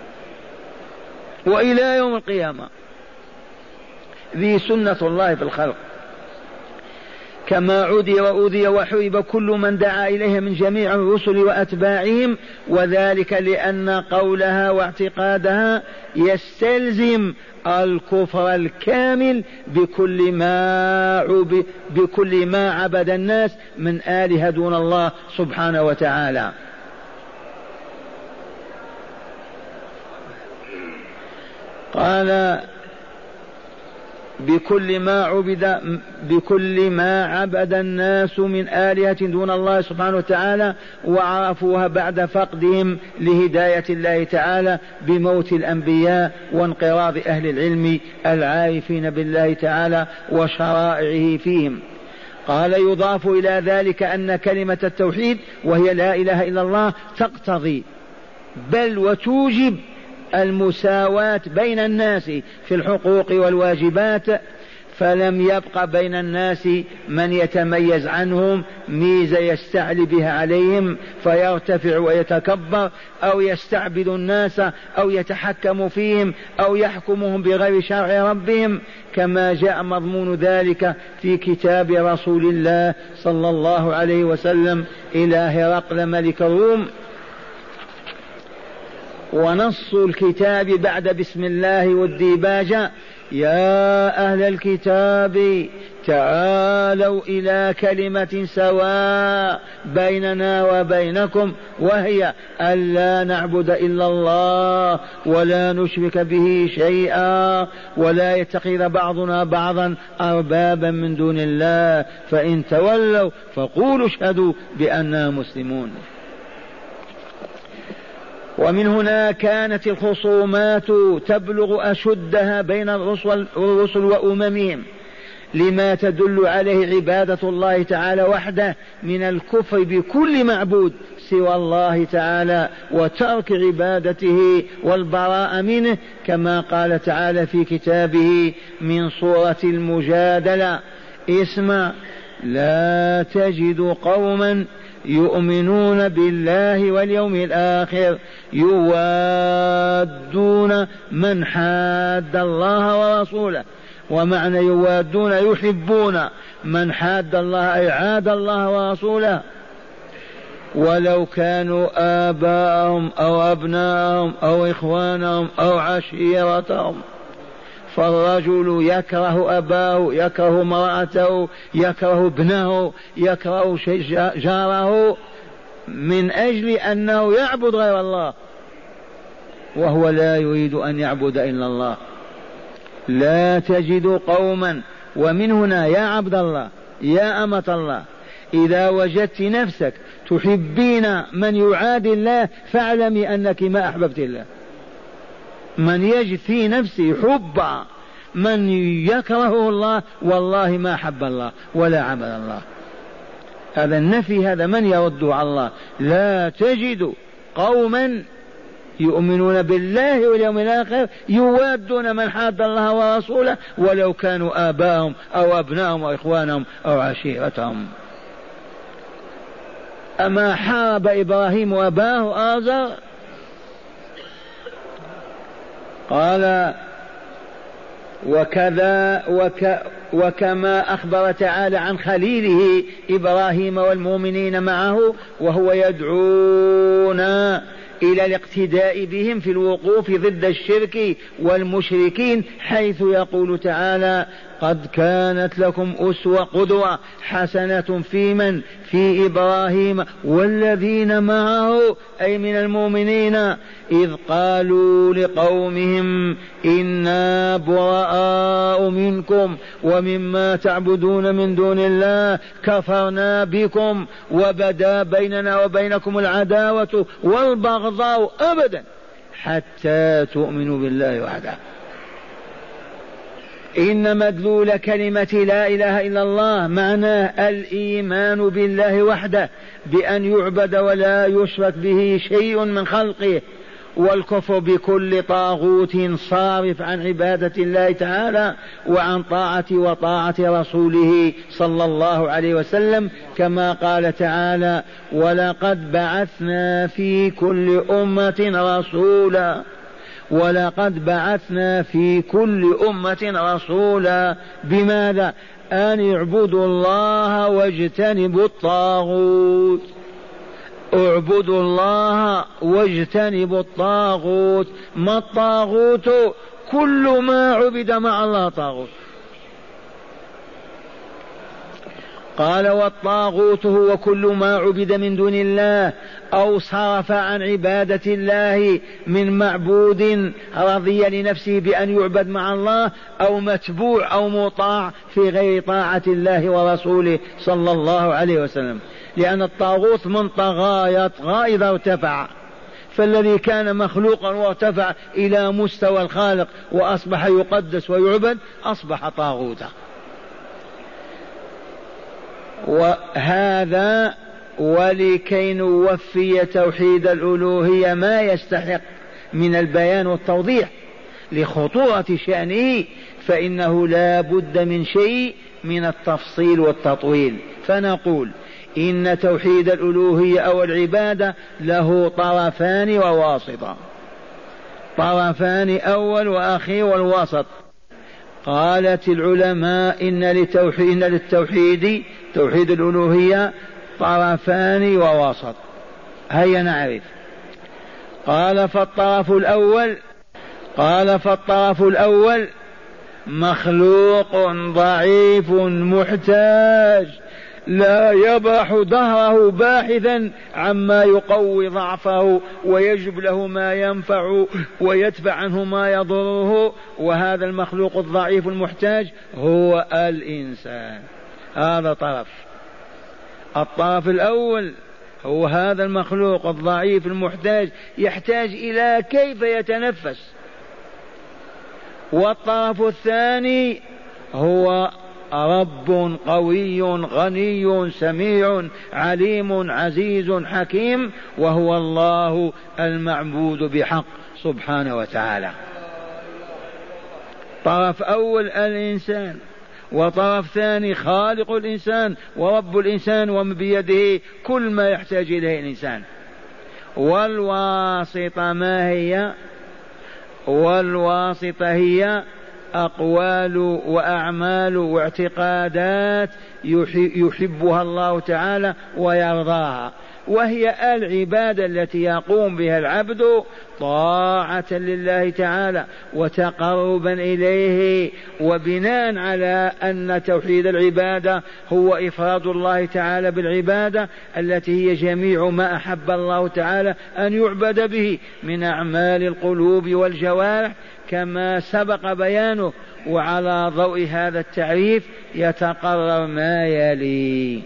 وإلى يوم القيامة. ذي سنة الله في الخلق. كما عدي وأوذي وحرب كل من دعا إليه من جميع الرسل وأتباعهم، وذلك لأن قولها واعتقادها يستلزم الكفر الكامل بكل ما عب بكل ما عبد الناس من آلهة دون الله سبحانه وتعالى. قال بكل ما عبد بكل ما عبد الناس من آلهة دون الله سبحانه وتعالى، وعرفوها بعد فقدهم لهداية الله تعالى بموت الأنبياء وانقراض أهل العلم العارفين بالله تعالى وشرائعه فيهم. قال يضاف إلى ذلك أن كلمة التوحيد وهي لا إله إلا الله تقتضي بل وتوجب المساواة بين الناس في الحقوق والواجبات، فلم يبق بين الناس من يتميز عنهم ميزة يستعلي بها عليهم فيرتفع ويتكبر أو يستعبد الناس أو يتحكم فيهم أو يحكمهم بغير شرع ربهم، كما جاء مضمون ذلك في كتاب رسول الله صلى الله عليه وسلم إلى هرقل ملك الروم. ونص الكتاب بعد بسم الله والديباجة: يا أهل الكتاب تعالوا إلى كلمة سواء بيننا وبينكم، وهي ألا نعبد إلا الله ولا نشرك به شيئا ولا يتخذ بعضنا بعضا أربابا من دون الله، فإن تولوا فقولوا اشهدوا بأننا مسلمون. ومن هنا كانت الخصومات تبلغ أشدها بين الرسل وأممهم، لما تدل عليه عبادة الله تعالى وحده من الكفر بكل معبود سوى الله تعالى وترك عبادته والبراء منه، كما قال تعالى في كتابه من سورة المجادلة: اسمع: لا تجد قوما يؤمنون بالله واليوم الآخر يوادون من حاد الله ورسوله. ومعنى يوادون يحبون من حاد الله أي عاد الله ورسوله، ولو كانوا آباءهم أو أبناءهم أو إخوانهم أو عشيرتهم. فالرجل يكره أباه، يكره امرأته، يكره ابنه، يكره جاره من أجل أنه يعبد غير الله، وهو لا يريد أن يعبد إلا الله. لا تجد قوما. ومن هنا يا عبد الله يا أمة الله، إذا وجدت نفسك تحبين من يعادي الله فاعلمي أنك ما أحببت الله. من يجد في نفسه حب من يكرهه الله والله ما حب الله ولا عمل الله. هذا النفي، هذا من يرد على الله. لا تجد قوما يؤمنون بالله واليوم الآخر يوادون من حاد الله ورسوله ولو كانوا آباءهم أو أبناءهم أو إخوانهم أو عشيرتهم. أما حارب إبراهيم وأباه آزر؟ قال: وكذا وك وكما أخبر تعالى عن خليله إبراهيم والمؤمنين معه وهو يدعونا إلى الاقتداء بهم في الوقوف ضد الشرك والمشركين، حيث يقول تعالى: قد كانت لكم أسوة قدوة حسنة في من؟ في إبراهيم والذين معه، أي من المؤمنين، إذ قالوا لقومهم إنا براء منكم ومما تعبدون من دون الله كفرنا بكم وبدا بيننا وبينكم العداوة والبغضاء أبدا حتى تؤمنوا بالله وحده. إن مدلول كلمة لا إله إلا الله معناه الإيمان بالله وحده بأن يعبد ولا يشرك به شيء من خلقه، والكفر بكل طاغوت صارف عن عبادة الله تعالى وعن طاعة وطاعة رسوله صلى الله عليه وسلم، كما قال تعالى: ولقد بعثنا في كل أمة رسولا. ولقد بعثنا في كل أمة رسولا. بماذا؟ أن يعبدوا الله واجتنبوا الطاغوت. اعبدوا الله واجتنبوا الطاغوت. ما الطاغوت؟ كل ما عبد مع الله طاغوت. قال والطاغوت هو كل ما عبد من دون الله أو صرف عن عبادة الله من معبود رضي لنفسه بأن يعبد مع الله أو متبوع أو مطاع في غير طاعة الله ورسوله صلى الله عليه وسلم. لأن الطاغوت من طغى يطغى إذا ارتفع، فالذي كان مخلوقا وارتفع إلى مستوى الخالق وأصبح يقدس ويعبد أصبح طاغوتا. وهذا ولكي نوفي توحيد الألوهية ما يستحق من البيان والتوضيح لخطورة شأنه، فإنه لا بد من شيء من التفصيل والتطويل. فنقول إن توحيد الألوهية أو العبادة له طرفان وواسطة، طرفان أول وأخير والوسط. قالت العلماء إن للتوحيد, إن للتوحيد توحيد الألوهية طرفان ووسط. هيا نعرف. قال فالطرف الأول قال فالطرف الأول مخلوق ضعيف محتاج لا يبرح دهره باحثا عما يقوي ضعفه ويجب له ما ينفع ويدفع عنه ما يضره. وهذا المخلوق الضعيف المحتاج هو الإنسان. هذا طرف. الطرف الأول هو هذا المخلوق الضعيف المحتاج، يحتاج إلى كيف يتنفس. والطرف الثاني هو رب قوي غني سميع عليم عزيز حكيم، وهو الله المعبود بحق سبحانه وتعالى. طرف أول الإنسان، وطرف ثاني خالق الإنسان ورب الإنسان ومن بيده كل ما يحتاج إليه الإنسان. والواسطة ما هي؟ والواسطة هي أقوال وأعمال واعتقادات يحبها الله تعالى ويرضاها، وهي العبادة التي يقوم بها العبد طاعة لله تعالى وتقربا إليه، وبناء على أن توحيد العبادة هو إفراد الله تعالى بالعبادة التي هي جميع ما أحب الله تعالى أن يعبد به من أعمال القلوب والجوارح كما سبق بيانه. وعلى ضوء هذا التعريف يتقرر ما يلي.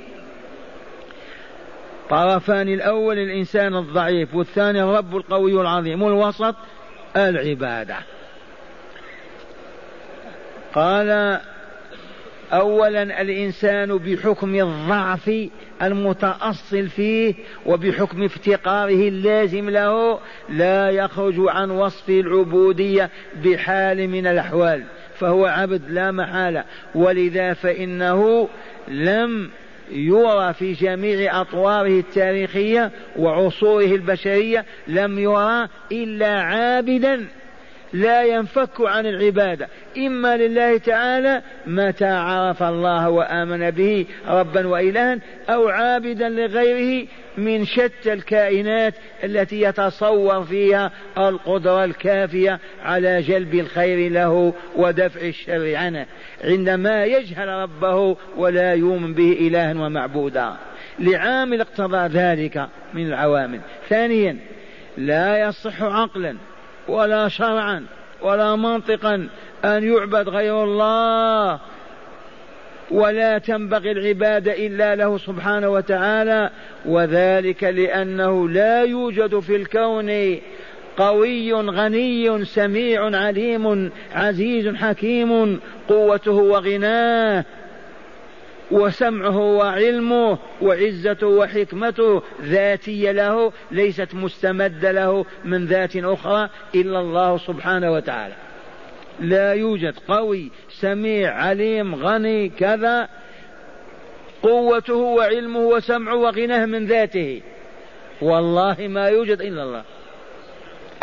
طرفان: الأول الإنسان الضعيف، والثاني الرب القوي العظيم، والوسط العبادة. قال أولا الإنسان بحكم الضعف المتأصل فيه وبحكم افتقاره اللازم له لا يخرج عن وصف العبودية بحال من الأحوال، فهو عبد لا محالة. ولذا فإنه لم يرى في جميع أطواره التاريخية وعصوره البشرية لم يرى إلا عابدا لا ينفك عن العبادة، إما لله تعالى متى عرف الله وآمن به ربا وإلها، أو عابدا لغيره من شتى الكائنات التي يتصور فيها القدرة الكافية على جلب الخير له ودفع الشر عنه، عندما يجهل ربه ولا يؤمن به إلها ومعبودا لعامل اقتضى ذلك من العوامل. ثانيا لا يصح عقلا ولا شرعا ولا منطقا أن يعبد غير الله، ولا تنبغي العبادة إلا له سبحانه وتعالى، وذلك لأنه لا يوجد في الكون قوي غني سميع عليم عزيز حكيم قوته وغناه وسمعه وعلمه وعزته وحكمته ذاتية له ليست مستمدة له من ذات أخرى إلا الله سبحانه وتعالى. لا يوجد قوي سميع عليم غني كذا قوته وعلمه وسمعه وغناه من ذاته، والله ما يوجد إلا الله.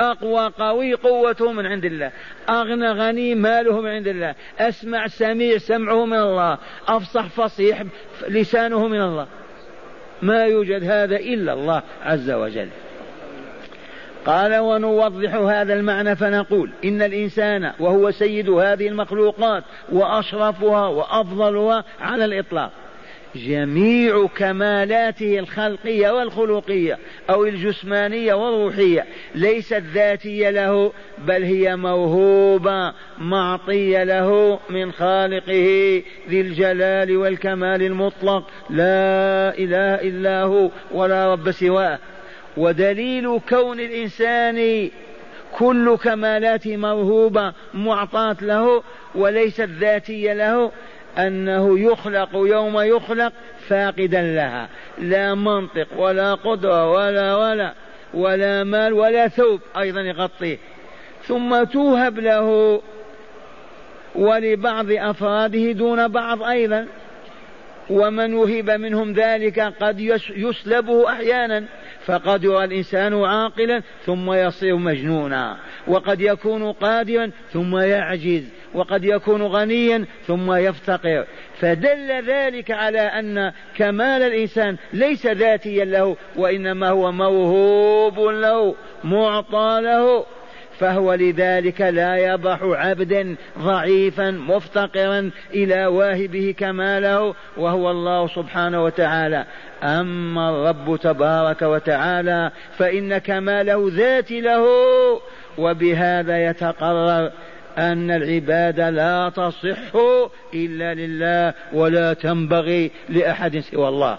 أقوى قوي قوته من عند الله، أغنى غني ماله من عند الله، أسمع سميع سمعه من الله، أفصح فصيح لسانه من الله. ما يوجد هذا إلا الله عز وجل. قال ونوضح هذا المعنى فنقول إن الإنسان وهو سيد هذه المخلوقات وأشرفها وأفضلها على الإطلاق، جميع كمالاته الخلقية والخلقية أو الجسمانية والروحية ليست ذاتية له، بل هي موهوبة معطية له من خالقه ذي الجلال والكمال المطلق، لا إله إلا هو ولا رب سواه. ودليل كون الإنسان كل كمالاته موهوبة معطاة له وليست ذاتية له أنه يخلق يوم يخلق فاقدا لها، لا منطق ولا قدرة ولا ولا ولا مال ولا ثوب أيضا يغطيه، ثم توهب له ولبعض أفراده دون بعض أيضا، ومن وهب منهم ذلك قد يسلبه أحيانا، فقد يرى الإنسان عاقلا ثم يصير مجنونا، وقد يكون قادرا ثم يعجز، وقد يكون غنيا ثم يفتقر. فدل ذلك على أن كمال الإنسان ليس ذاتيا له، وإنما هو موهوب له معطى له، فهو لذلك لا يضح عبدا ضعيفا مفتقرا إلى واهبه كماله وهو الله سبحانه وتعالى. أما الرب تبارك وتعالى فإن كماله ذاتي له، وبهذا يتقرر أن العبادة لا تصح إلا لله ولا تنبغي لأحد سوى الله.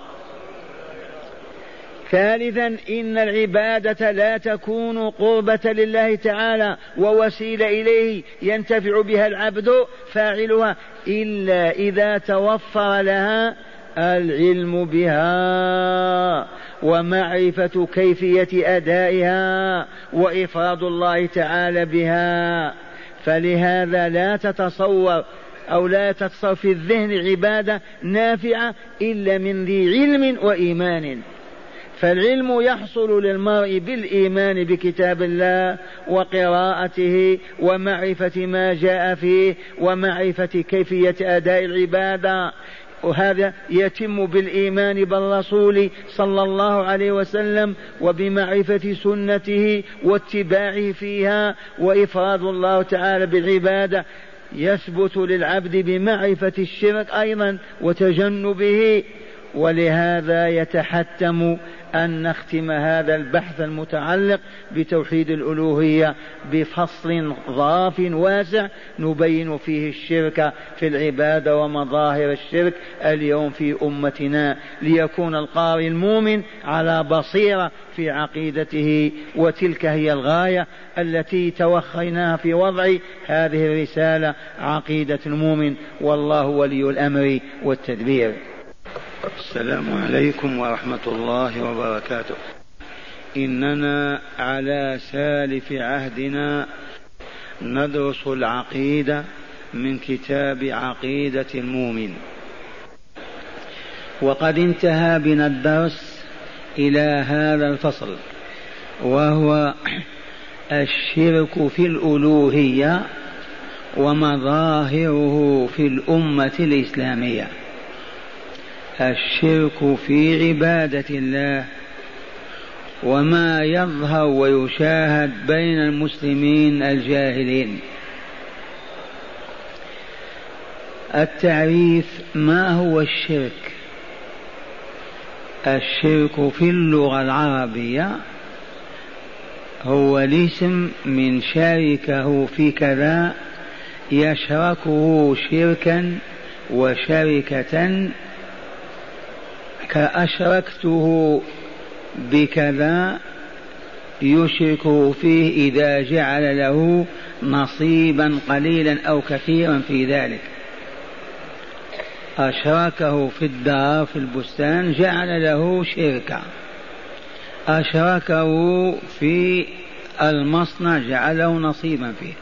ثالثا إن العبادة لا تكون قربة لله تعالى ووسيلة إليه ينتفع بها العبد فاعلها إلا إذا توفر لها العلم بها ومعرفة كيفية أدائها وإفراد الله تعالى بها. فلهذا لا تتصور أو لا تتصور في الذهن عبادة نافعة إلا من ذي علم وإيمان. فالعلم يحصل للمرء بالإيمان بكتاب الله وقراءته ومعرفة ما جاء فيه ومعرفة كيفية أداء العبادة، وهذا يتم بالإيمان بالرسول صلى الله عليه وسلم وبمعرفة سنته واتباعه فيها وإفراد الله تعالى بالعبادة. يثبت للعبد بمعرفة الشرك أيضا وتجنبه. ولهذا يتحتم أن نختم هذا البحث المتعلق بتوحيد الألوهية بفصل ضاف واسع نبين فيه الشرك في العبادة ومظاهر الشرك اليوم في أمتنا، ليكون القارئ المؤمن على بصيرة في عقيدته. وتلك هي الغاية التي توخيناها في وضع هذه الرسالة، عقيدة المؤمن، والله ولي الأمر والتدبير. السلام عليكم ورحمة الله وبركاته. إننا على سالف عهدنا ندرس العقيدة من كتاب عقيدة المؤمن، وقد انتهى بنا الدرس إلى هذا الفصل، وهو الشرك في الألوهية ومظاهره في الأمة الإسلامية. الشرك في عبادة الله وما يظهر ويشاهد بين المسلمين الجاهلين. التعريف: ما هو الشرك؟ الشرك في اللغة العربية هو الاسم من شاركه في كذا، يشركه شركا وشركة، كأشركته بكذا يشركه فيه إذا جعل له نصيبا قليلا أو كثيرا في ذلك. أشركه في الدار في البستان جعل له شركا، أشركه في المصنع جعله نصيبا فيه،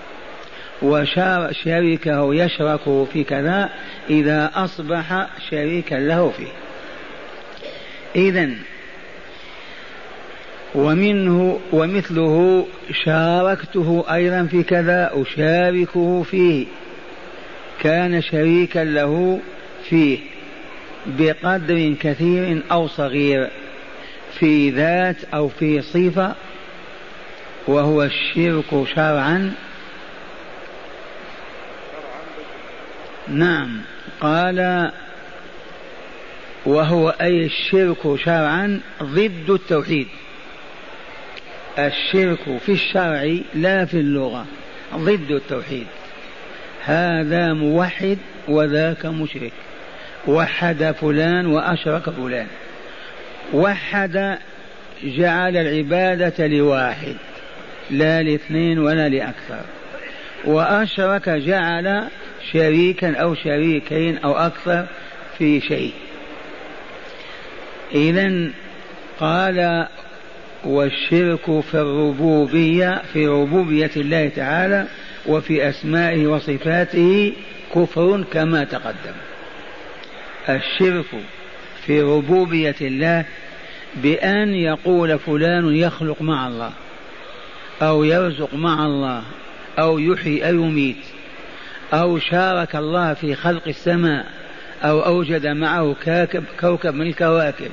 وشركه يشركه في كذا إذا أصبح شريكا له فيه. إذن ومنه ومثله شاركته أيضا في كذا أشاركه فيه، كان شريكا له فيه بقدر كثير أو صغير في ذات أو في صفة، وهو الشرك شرعا. نعم، قال وهو أي الشرك شرعا ضد التوحيد. الشرك في الشرع لا في اللغة ضد التوحيد، هذا موحد وذاك مشرك، وحد فلان وأشرك فلان. وحد جعل العبادة لواحد لا لاثنين ولا لأكثر، وأشرك جعل شريكا أو شريكين أو أكثر في شيء. إذن قال والشرك في الربوبية، في ربوبية الله تعالى وفي أسمائه وصفاته كفر كما تقدم. الشرك في ربوبية الله بأن يقول فلان يخلق مع الله أو يرزق مع الله أو يحيي أو يميت أو شارك الله في خلق السماء أو أوجد معه كوكب من الكواكب،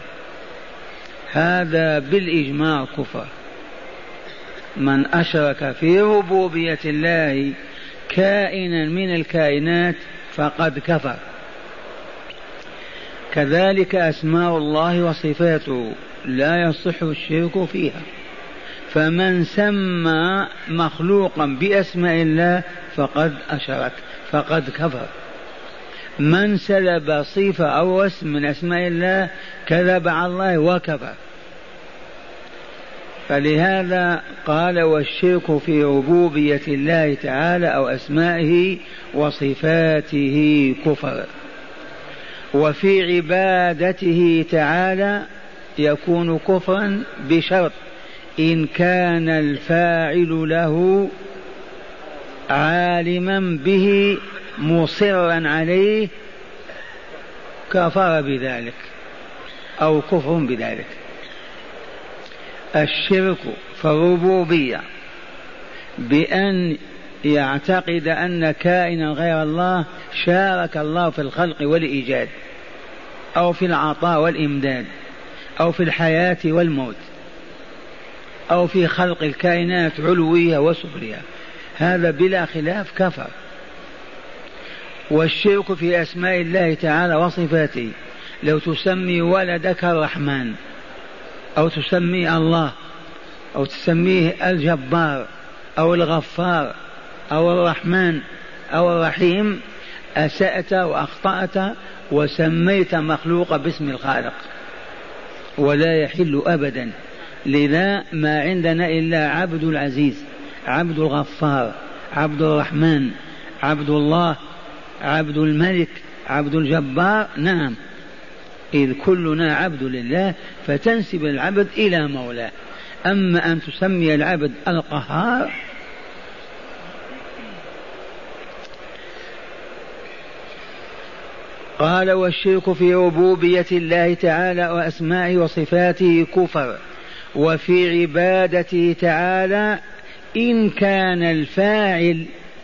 هذا بالإجماع كفر. من أشرك في ربوبية الله كائنا من الكائنات فقد كفر. كذلك أسماء الله وصفاته لا يصح الشرك فيها، فمن سمى مخلوقا بأسماء الله فقد أشرك فقد كفر. من سلب صفة أو اسم من أسماء الله كذب على الله وكفر. فلهذا قال والشرك في ربوبية الله تعالى أو أسمائه وصفاته كفر. وفي عبادته تعالى يكون كفرا بشرط إن كان الفاعل له عالما به مصرا عليه كفر بذلك أو كفر بذلك. الشرك في الربوبية بأن يعتقد أن كائنا غير الله شارك الله في الخلق والإيجاد أو في العطاء والإمداد أو في الحياة والموت أو في خلق الكائنات علوية وسفلية، هذا بلا خلاف كفر. والشرك في أسماء الله تعالى وصفاته، لو تسمي ولدك الرحمن أو تسمي الله أو تسميه الجبار أو الغفار أو الرحمن أو الرحيم، أسأت وأخطأت وسميت مخلوق باسم الخالق، ولا يحل أبدا. لذا ما عندنا إلا عبد العزيز، عبد الغفار، عبد الرحمن، عبد الله، عبد الملك، عبد الجبار. نعم، إذ كلنا عبد لله، فتنسب العبد إلى مولاه. أما أن تسمي العبد القهار قال والشرك في ربوبية الله تعالى وأسمائه وصفاته كفر. وفي عبادته تعالى إن كان الفاعل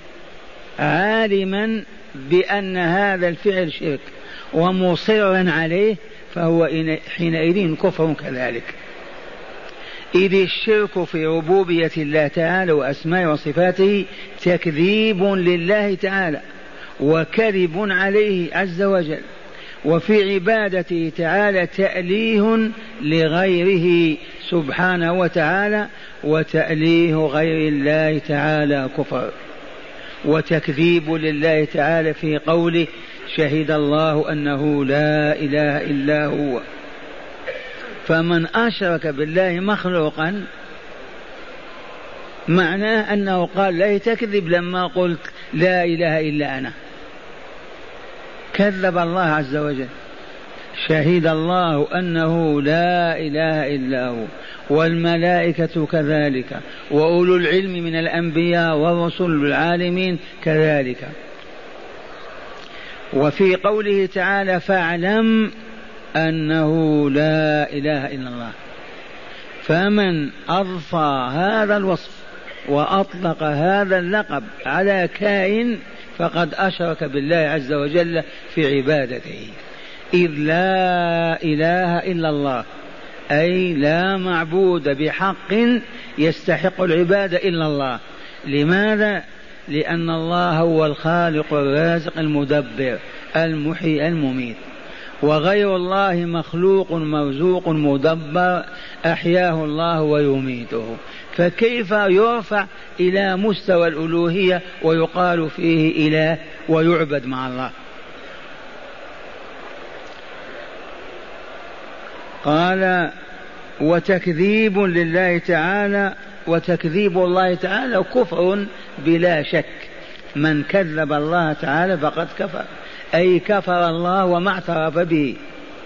عالما بأن هذا الفعل شرك ومصرا عليه فهو حينئذ كفر كذلك. إذ الشرك في ربوبية الله تعالى وأسمائه وصفاته تكذيب لله تعالى وكذب عليه عز وجل، وفي عبادته تعالى تأليه لغيره سبحانه وتعالى، وتأليه غير الله تعالى كفر. وتكذيب لله تعالى في قوله شهد الله أنه لا إله إلا هو. فمن أشرك بالله مخلوقا معناه أنه قال لا تكذب لما قلت لا إله إلا أنا، كذب الله عز وجل. شهد الله أنه لا إله إلا هو، والملائكة كذلك، وأولو العلم من الأنبياء والرسل العالمين كذلك. وفي قوله تعالى فاعلم أنه لا إله إلا الله، فمن أضفى هذا الوصف وأطلق هذا اللقب على كائن فقد أشرك بالله عز وجل في عبادته، إذ لا إله إلا الله، أي لا معبود بحق يستحق العبادة إلا الله. لماذا؟ لأن الله هو الخالق الرازق المدبر المحيي المميت، وغير الله مخلوق مرزوق مدبر أحياه الله ويميته، فكيف يرفع إلى مستوى الألوهية ويقال فيه إله ويعبد مع الله؟ قال وتكذيب لله تعالى، وتكذيب الله تعالى كفر بلا شك، من كذب الله تعالى فقد كفر، أي كفر الله وما اعترف به.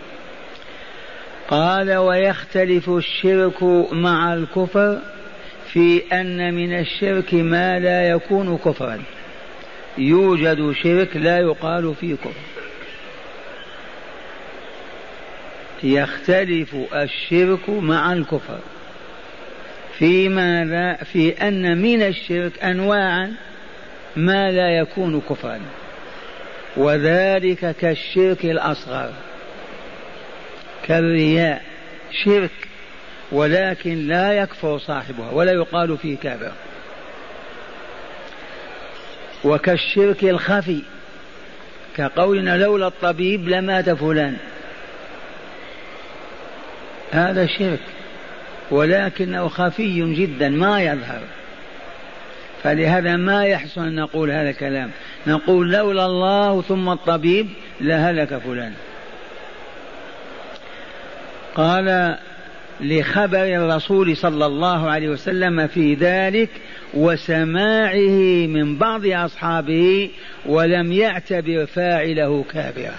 قال ويختلف الشرك مع الكفر في أن من الشرك ما لا يكون كفرا، يوجد شرك لا يقال فيه كفر. يختلف الشرك مع الكفر في ماذا؟ في أن من الشرك أنواعا ما لا يكون كفرا، وذلك كالشرك الأصغر كالرياء، شرك ولكن لا يكفر صاحبها ولا يقال فيه كافر، وكالشرك الخفي كقولنا لولا الطبيب لمات فلان، هذا شرك ولكنه خفي جدا ما يظهر، فلهذا ما يحسن أن نقول هذا الكلام، نقول لولا الله ثم الطبيب لهلك فلان. قال لخبر الرسول صلى الله عليه وسلم في ذلك وسماعه من بعض أصحابه ولم يعتبر فاعله كافرا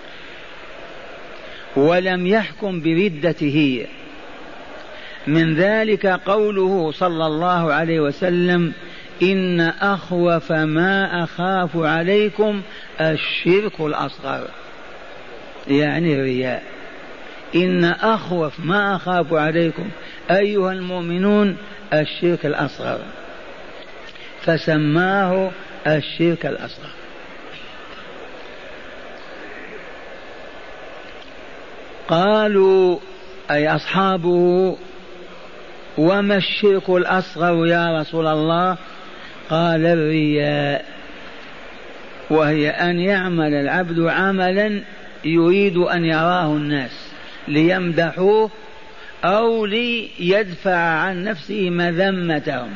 ولم يحكم بردته. من ذلك قوله صلى الله عليه وسلم إن أخوف ما أخاف عليكم الشرك الأصغر، يعني الرياء. إن أخوف ما أخاف عليكم أيها المؤمنون الشرك الأصغر، فسماه الشرك الأصغر. قالوا أي أصحابه وما الشرك الأصغر يا رسول الله؟ قال الرياء، وهي أن يعمل العبد عملا يريد أن يراه الناس ليمدحوه أو ليدفع عن نفسه مذمتهم،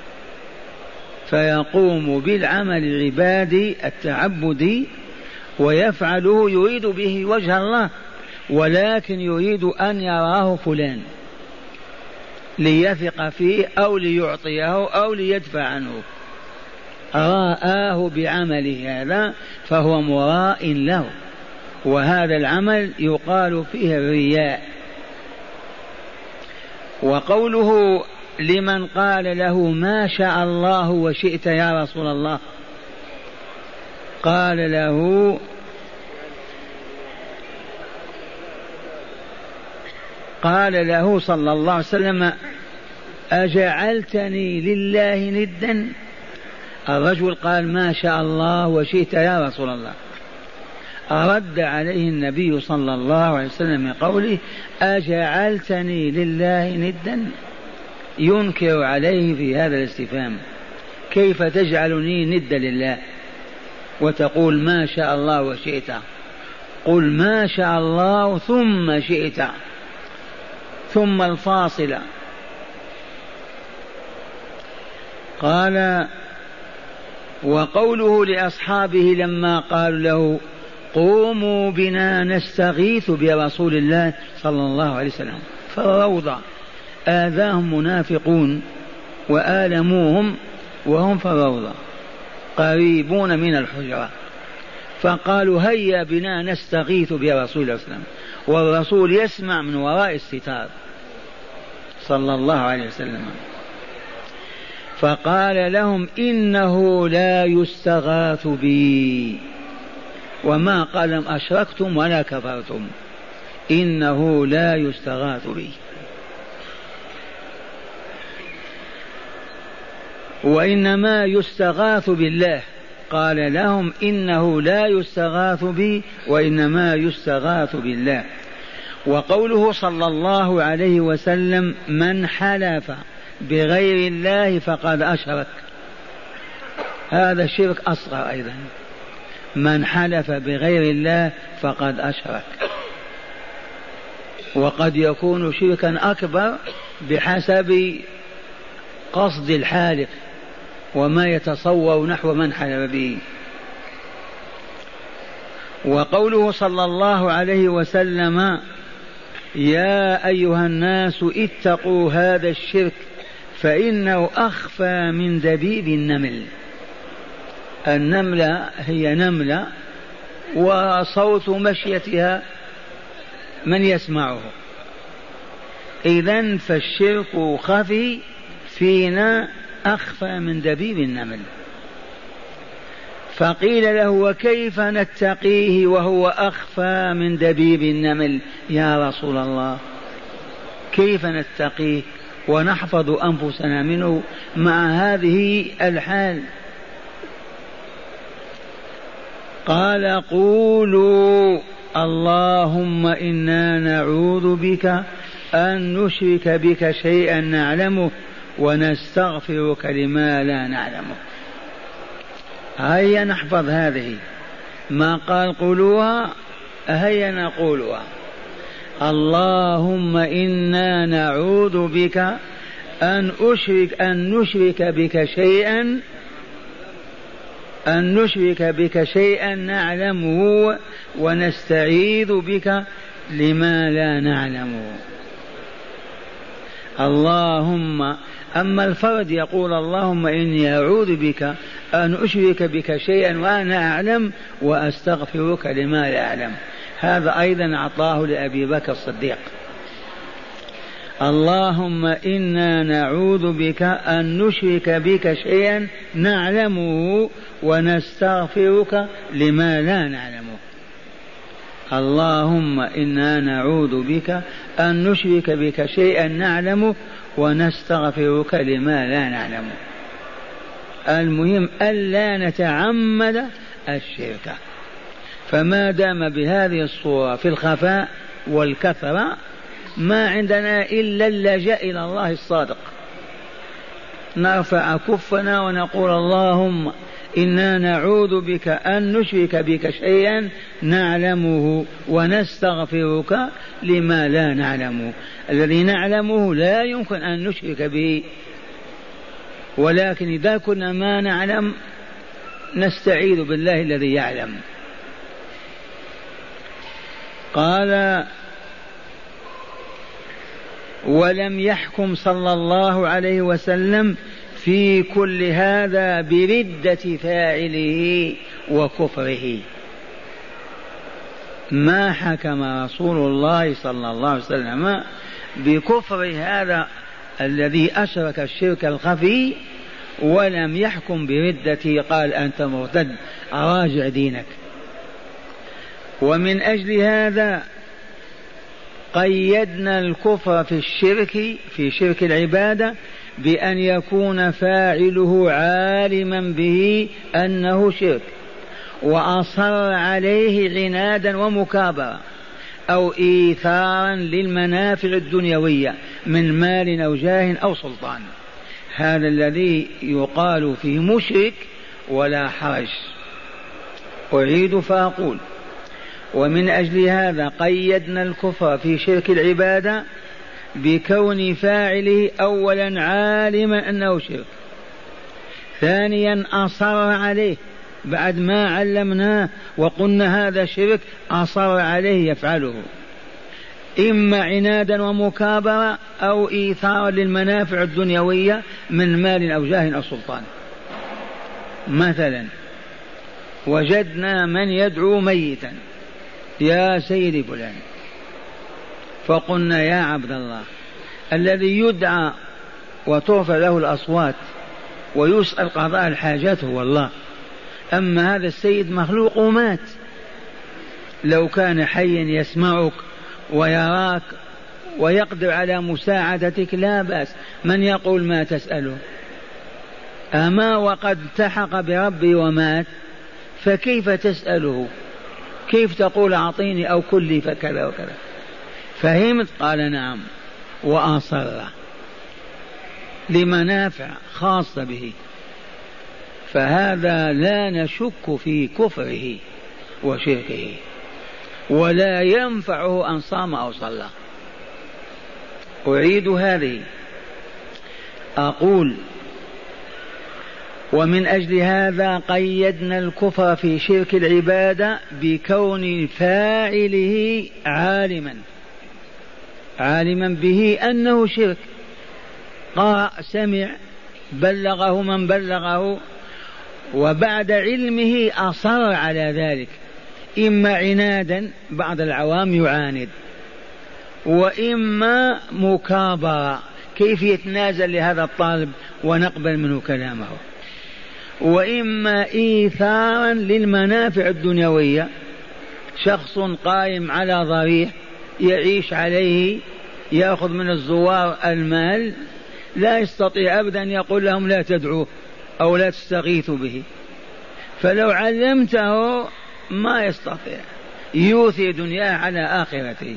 فيقوم بالعمل العبادي التعبدي ويفعله يريد به وجه الله، ولكن يريد أن يراه فلان ليثق فيه أو ليعطيه أو ليدفع عنه، رآه بعمله هذا فهو مراء له، وهذا العمل يقال فيه الرياء. وقوله لمن قال له ما شاء الله وشئت يا رسول الله، قال له قال له صلى الله عليه وسلم أجعلتني لله ندا؟ الرجل قال ما شاء الله وشئت يا رسول الله، أرد عليه النبي صلى الله عليه وسلم قوله أجعلتني لله ندا، ينكر عليه في هذا الاستفهام، كيف تجعلني ندا لله وتقول ما شاء الله وشئت؟ قل ما شاء الله ثم شئت، ثم الفاصلة. قال وقوله لأصحابه لما قالوا له قوموا بنا نستغيث برسول الله صلى الله عليه وسلم، فالروضة آذاهم منافقون وآلموهم وهم في الروضة قريبون من الحجرة، فقالوا هيا بنا نستغيث برسول الله صلى الله عليه وسلم، والرسول يسمع من وراء الستار صلى الله عليه وسلم. فقال لهم إنه لا يستغاث بي، وما قال لهم أشركتم ولا كفرتم، إنه لا يستغاث بي. وإنما يستغاث بالله. قال لهم إنه لا يستغاث بي وإنما يستغاث بالله. وقوله صلى الله عليه وسلم من حلف بغير الله فقد أشرك، هذا شرك أصغر أيضا. من حلف بغير الله فقد أشرك، وقد يكون شركا أكبر بحسب قصد الحالف وما يتصور نحو من حلف به. وقوله صلى الله عليه وسلم يا أيها الناس اتقوا هذا الشرك فإنه أخفى من دبيب النمل. النملة هي نملة وصوت مشيتها من يسمعه، إذن فالشرك خفي فينا أخفى من دبيب النمل. فقيل له وكيف نتقيه وهو أخفى من دبيب النمل يا رسول الله؟ كيف نتقيه ونحفظ أنفسنا منه مع هذه الحال؟ قال قولوا اللهم إنا نعوذ بك أن نشرك بك شيئا نعلمه ونستغفرك لما لا نعلمه. هيا نحفظ هذه، ما قال قولوها، هيا نقولها. اللهم إنا نعوذ بك أن أشرك أن نشرك بك شيئا أن نشرك بك شيئا نعلمه ونستعيذ بك لما لا نعلمه. اللهم أما الفرد يقول اللهم إني أعوذ بك أن أشرك بك شيئا وأنا أعلم وأستغفرك لما لا أعلم، هذا أيضا أعطاه لأبي بكر الصديق. اللهم إنا نعوذ بك أن نشرك بك شيئا نعلمه ونستغفرك لما لا نعلمه. اللهم إنا نعوذ بك أن نشرك بك شيئا نعلمه ونستغفرك لما لا نعلمه. المهم ألا نتعمد الشرك. فما دام بهذه الصورة في الخفاء والكثرة ما عندنا إلا اللجأ إلى الله الصادق، نرفع كفنا ونقول اللهم إنا نعوذ بك أن نشرك بك شيئا نعلمه ونستغفرك لما لا نعلمه. الذي نعلمه لا يمكن أن نشرك به، ولكن إذا كنا ما نعلم نستعيذ بالله الذي يعلم. قال ولم يحكم صلى الله عليه وسلم في كل هذا بردة فاعله وكفره. ما حكم رسول الله صلى الله عليه وسلم بكفر هذا الذي أشرك الشرك الخفي، ولم يحكم بردته، قال أنت مرتد راجع دينك. ومن أجل هذا قيدنا الكفر في الشرك في شرك العبادة بأن يكون فاعله عالما به أنه شرك وأصر عليه عنادا ومكابرة أو إيثارا للمنافع الدنيوية من مال أو جاه أو سلطان، هذا الذي يقال فيه مشرك ولا حرج. أعيد فأقول ومن أجل هذا قيدنا الكفر في شرك العبادة بكون فاعله أولا عالما أنه شرك، ثانيا أصر عليه بعد ما علمناه وقلنا هذا شرك أصر عليه يفعله، إما عنادا ومكابرة أو إيثارا للمنافع الدنيوية من مال أو جاه أو سلطان. مثلا وجدنا من يدعو ميتا يا سيدي فلان، فقلنا يا عبد الله الذي يدعى وترفع له الأصوات ويسأل قضاء الحاجات هو الله، أما هذا السيد مخلوق ومات، لو كان حيا يسمعك ويراك ويقدر على مساعدتك لا بأس، من يقول ما تسأله؟ أما وقد التحق بربي ومات، فكيف تسأله؟ كيف تقول أعطيني أو كلي فكذا وكذا؟ فهمت؟ قال نعم، وأصر لمنافع خاصة به، فهذا لا نشك في كفره وشركه، ولا ينفعه أن صام أو صلى. أعيد هذه، أقول ومن أجل هذا قيدنا الكفر في شرك العبادة بكون فاعله عالما عالما به أنه شرك، قرأ سمع بلغه من بلغه، وبعد علمه أصر على ذلك، إما عنادا بعض العوام يعاند، وإما مكابرة كيف يتنازل لهذا الطالب ونقبل منه كلامه، وإما إيثارا للمنافع الدنيوية، شخص قائم على ضريح يعيش عليه يأخذ من الزوار المال، لا يستطيع أبدا يقول لهم لا تدعوه أو لا تستغيثوا به، فلو علمته ما يستطيع، يوثي دنياه على آخرته.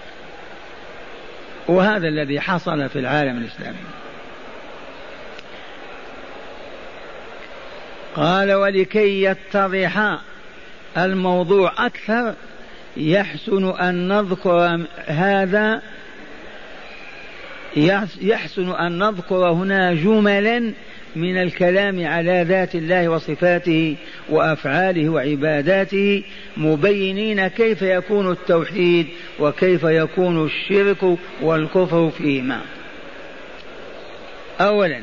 وهذا الذي حصل في العالم الإسلامي. قال ولكي يتضح الموضوع أكثر يحسن أن نذكر هذا يحسن أن نذكر هنا جملا من الكلام على ذات الله وصفاته وأفعاله وعباداته، مبينين كيف يكون التوحيد وكيف يكون الشرك والكفر فيهما. أولا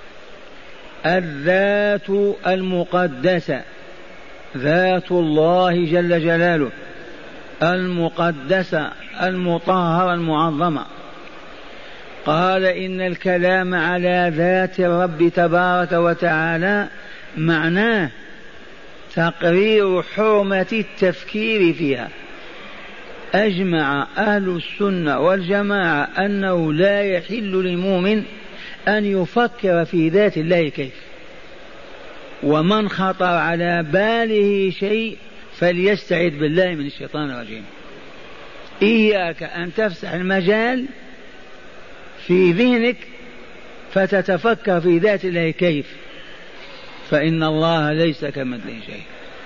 الذات المقدسة، ذات الله جل جلاله المقدسة المطهرة المعظمة. قال إن الكلام على ذات الرب تبارك وتعالى معناه تقرير حرمة التفكير فيها. أجمع أهل السنة والجماعة أنه لا يحل لمؤمن أن يفكر في ذات الله كيف، ومن خطر على باله شيء فليستعذ بالله من الشيطان الرجيم. إياك أن تفسح المجال في ذهنك فتتفكر في ذات الله كيف، فإن الله ليس كمثله شيء.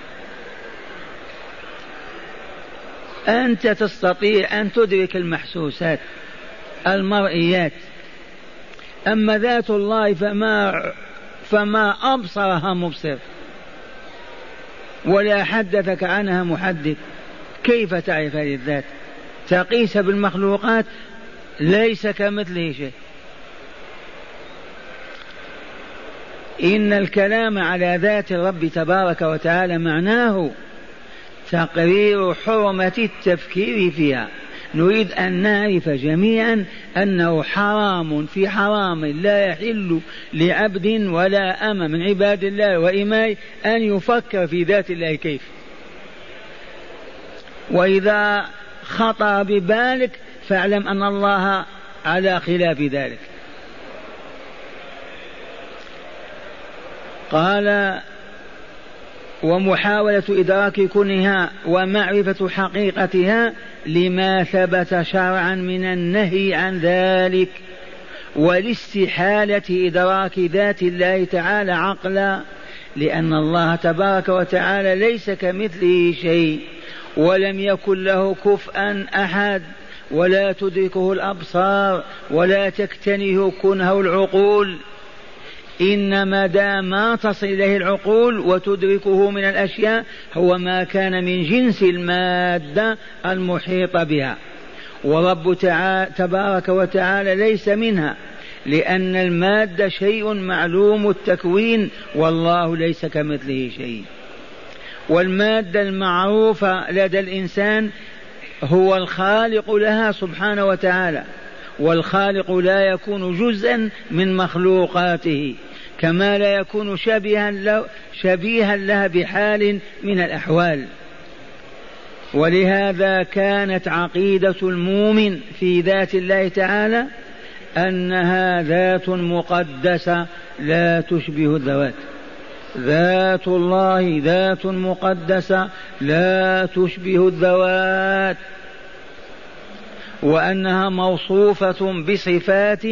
أنت تستطيع أن تدرك المحسوسات المرئيات، أما ذات الله فما فما أبصرها مبصر ولا حدثك عنها محدث، كيف تعرف هذه الذات؟ تقيس بالمخلوقات، ليس كمثله شيء. إن الكلام على ذات الرب تبارك وتعالى معناه تقرير حرمة التفكير فيها. نريد أن نعرف جميعا أنه حرام في حرام لا يحل لعبد ولا أمة من عباد الله وإمائه أن يفكر في ذات الله كيف، وإذا خطر ببالك فاعلم أن الله على خلاف ذلك. قال ومحاولة إدراك كونها ومعرفة حقيقتها لما ثبت شرعا من النهي عن ذلك، ولاستحالة إدراك ذات الله تعالى عقلا، لأن الله تبارك وتعالى ليس كمثله شيء ولم يكن له كفءا أحد، ولا تدركه الأبصار ولا تكتنه كنه العقول، إنما دام ما تصل إليه العقول وتدركه من الأشياء هو ما كان من جنس المادة المحيطة بها، ورب تبارك وتعالى ليس منها، لأن المادة شيء معلوم التكوين والله ليس كمثله شيء. والمادة المعروفة لدى الإنسان هو الخالق لها سبحانه وتعالى، والخالق لا يكون جزءا من مخلوقاته، كما لا يكون شبيها له شبيها لها بحال من الأحوال. ولهذا كانت عقيدة المؤمن في ذات الله تعالى أنها ذات مقدسة لا تشبه الذوات. ذات الله ذات مقدسة لا تشبه الذوات، وأنها موصوفة بصفات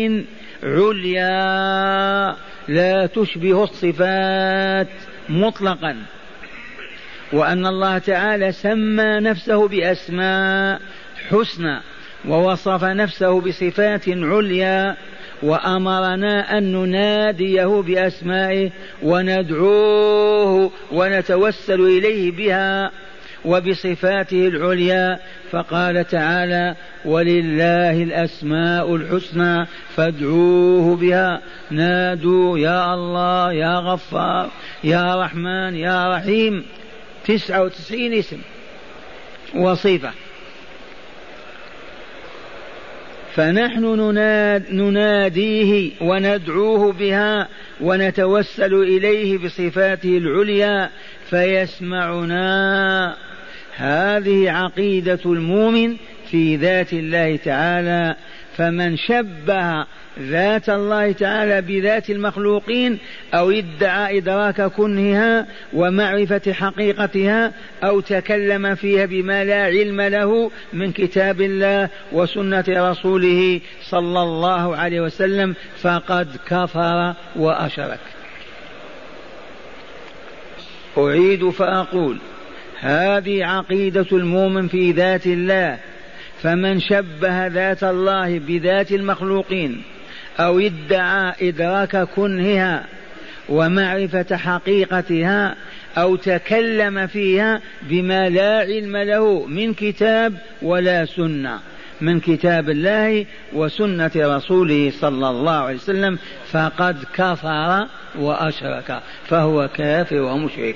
عليا لا تشبه الصفات مطلقا، وأن الله تعالى سمى نفسه بأسماء حسنى ووصف نفسه بصفات عليا، وأمرنا أن نناديه بأسمائه وندعوه ونتوسل إليه بها وبصفاته العليا. فقال تعالى: ولله الأسماء الحسنى فادعوه بها. نادوا يا الله يا غفار يا رحمن يا رحيم، تسعة وتسعين اسم وصفة. فنحن نناديه وندعوه بها ونتوسل إليه بصفاته العليا فيسمعنا. هذه عقيدة المؤمن في ذات الله تعالى. فمن شبه ذات الله تعالى بذات المخلوقين أو ادعى إدراك كنهها ومعرفة حقيقتها أو تكلم فيها بما لا علم له من كتاب الله وسنة رسوله صلى الله عليه وسلم فقد كفر وأشرك. أعيد فأقول: هذه عقيدة المؤمن في ذات الله. فمن شبه ذات الله بذات المخلوقين أو ادعى إدراك كنهها ومعرفة حقيقتها أو تكلم فيها بما لا علم له من كتاب ولا سنة من كتاب الله وسنة رسوله صلى الله عليه وسلم فقد كفر وأشرك، فهو كافر ومشرك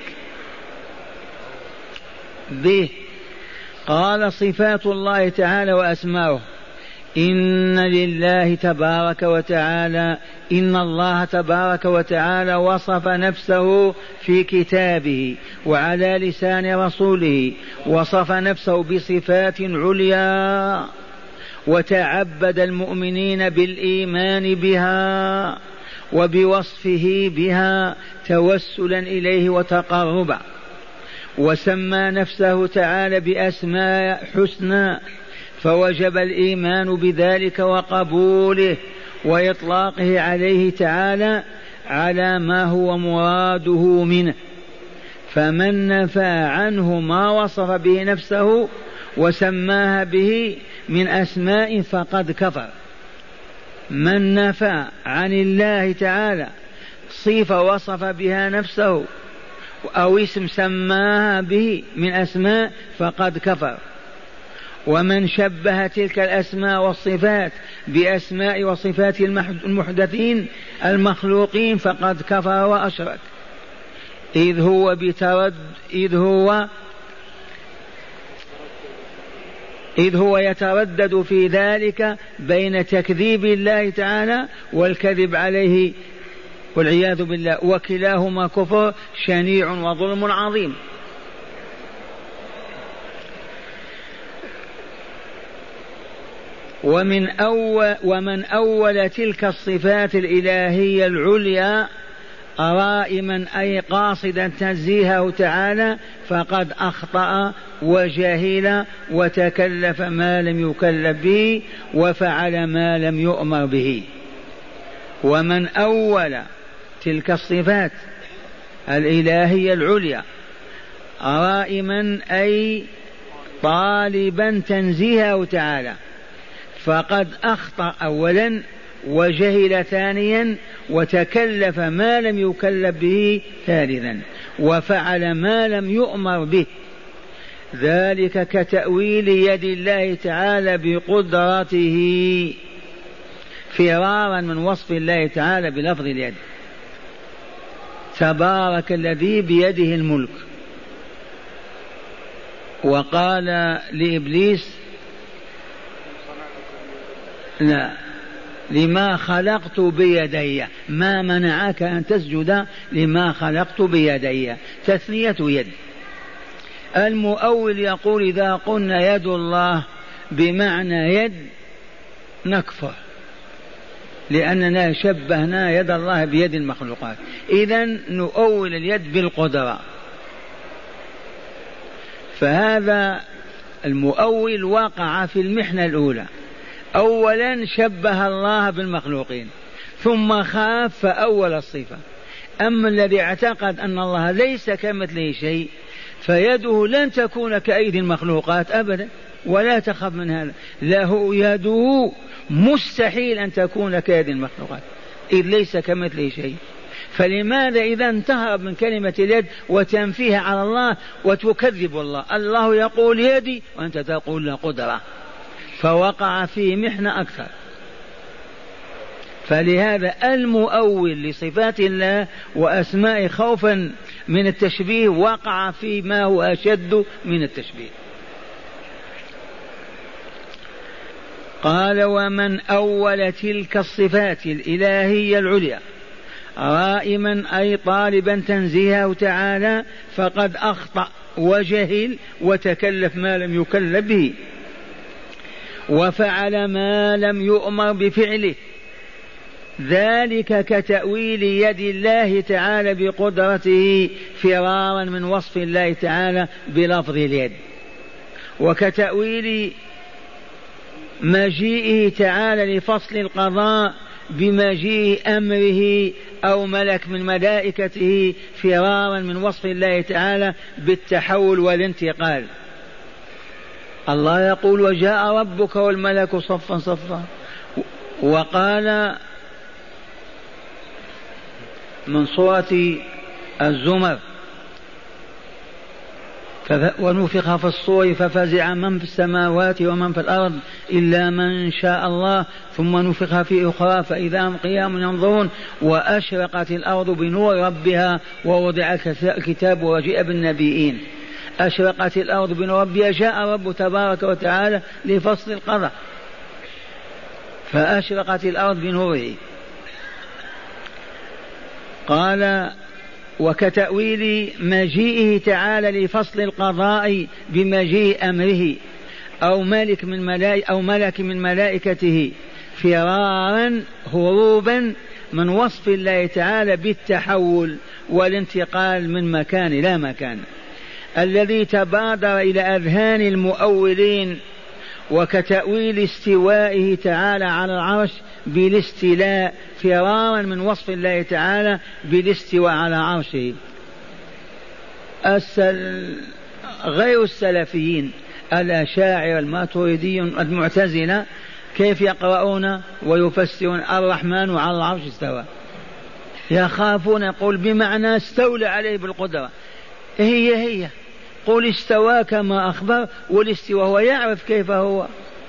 به. قال: صفات الله تعالى وأسماؤه. إن لله تبارك وتعالى إن الله تبارك وتعالى وصف نفسه في كتابه وعلى لسان رسوله، وصف نفسه بصفات عليا وتعبد المؤمنين بالإيمان بها وبوصفه بها توسلا إليه وتقربا، وسمى نفسه تعالى بأسماء حسنى، فوجب الإيمان بذلك وقبوله وإطلاقه عليه تعالى على ما هو مراده منه. فمن نفى عنه ما وصف به نفسه وسماها به من أسماء فقد كفر. من نفى عن الله تعالى صفة وصف بها نفسه أو اسم سماها به من أسماء فقد كفر. ومن شبه تلك الأسماء والصفات بأسماء وصفات المحدثين المخلوقين فقد كفر وأشرك، إذ هو بترد إذ هو إذ هو يتردد في ذلك بين تكذيب الله تعالى والكذب عليه والعياذ بالله، وكلاهما كفر شنيع وظلم عظيم. ومن أول ومن أول تلك الصفات الإلهية العليا رائما أي قاصدا تنزيهه تعالى فقد أخطأ وجهل وتكلف ما لم يكلف به وفعل ما لم يؤمر به. ومن أول تلك الصفات الإلهية العليا رائما أي طالبا تنزيهه تعالى فقد أخطأ أولا وجهل ثانيا وتكلف ما لم يكلف به ثالثا وفعل ما لم يؤمر به. ذلك كتأويل يد الله تعالى بقدرته فرارا من وصف الله تعالى بلفظ اليد. تبارك الذي بيده الملك. وقال لإبليس: لا، لما خلقت بيدي، ما منعك أن تسجد لما خلقت بيدي، تثنية يد. المؤول يقول إذا قلنا يد الله بمعنى يد نكفر، لأننا شبهنا يد الله بيد المخلوقات. إذن نؤول اليد بالقدرة. فهذا المؤول وقع في المحنة الأولى. أولا شبه الله بالمخلوقين، ثم خاف فأول الصفة. أما الذي اعتقد أن الله ليس كمثله شيء فيده لن تكون كأيدي المخلوقات أبدا، ولا تخف من هذا. له يده مستحيل أن تكون كأيدي المخلوقات إذ ليس كمثله شيء. فلماذا إذا تهرب من كلمة اليد وتنفيها على الله وتكذب الله؟ الله يقول يدي وأنت تقول لا قدرة، فوقع في محنة أكثر. فلهذا المؤول لصفات الله وأسماء خوفا من التشبيه وقع فيما هو أشد من التشبيه. قال: ومن أول تلك الصفات الإلهية العليا رائما أي طالبا تنزيهه تعالى فقد أخطأ وجهل وتكلف ما لم يكلف به، وفعل ما لم يؤمر بفعله، ذلك كتأويل يد الله تعالى بقدرته فرارا من وصف الله تعالى بلفظ اليد، وكتأويل مجيئه تعالى لفصل القضاء بمجيء أمره أو ملك من ملائكته فرارا من وصف الله تعالى بالتحول والانتقال. الله يقول: وجاء ربك والملك صفا صفا. وقال من سورة الزمر: ونفخ في الصور ففزع من في السماوات ومن في الأرض إلا من شاء الله ثم نفخ في أخرى فإذا هم قيام ينظرون وأشرقت الأرض بنور ربها ووضع الكتاب وجيء بالنبيين. أشرقت الأرض بنور ربها، جاء رب تبارك وتعالى لفصل القضاء، فأشرقت الأرض بنوره. قال: وكتأويل مجيئه تعالى لفصل القضاء بمجيء أمره أو ملك من ملائكة أو ملك من ملائكته فرارا هروبا من وصف الله تعالى بالتحول والانتقال من مكان إلى مكان الذي تبادر إلى أذهان المؤولين. وكتأويل استوائه تعالى على العرش بالاستيلاء فرارا من وصف الله تعالى بالاستواء على عرشه. السل... غير السلفيين الأشاعرة الماتريديون المعتزلة كيف يقرؤون ويفسرون الرحمن على العرش استوى؟ يخافون يقول بمعنى استولى عليه بالقدرة. هي هي قل استوى كما أخبر، والاستواء هو يعرف كيف هو.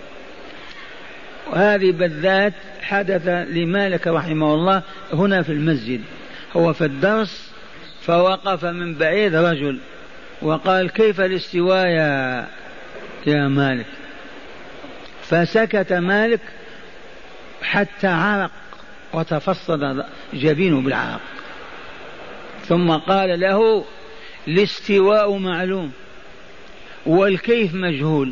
وهذه بالذات حدث لمالك رحمه الله هنا في المسجد، هو في الدرس فوقف من بعيد رجل وقال: كيف الاستواء يا, يا مالك؟ فسكت مالك حتى عرق وتفصد جبينه بالعرق، ثم قال له: الاستواء معلوم والكيف مجهول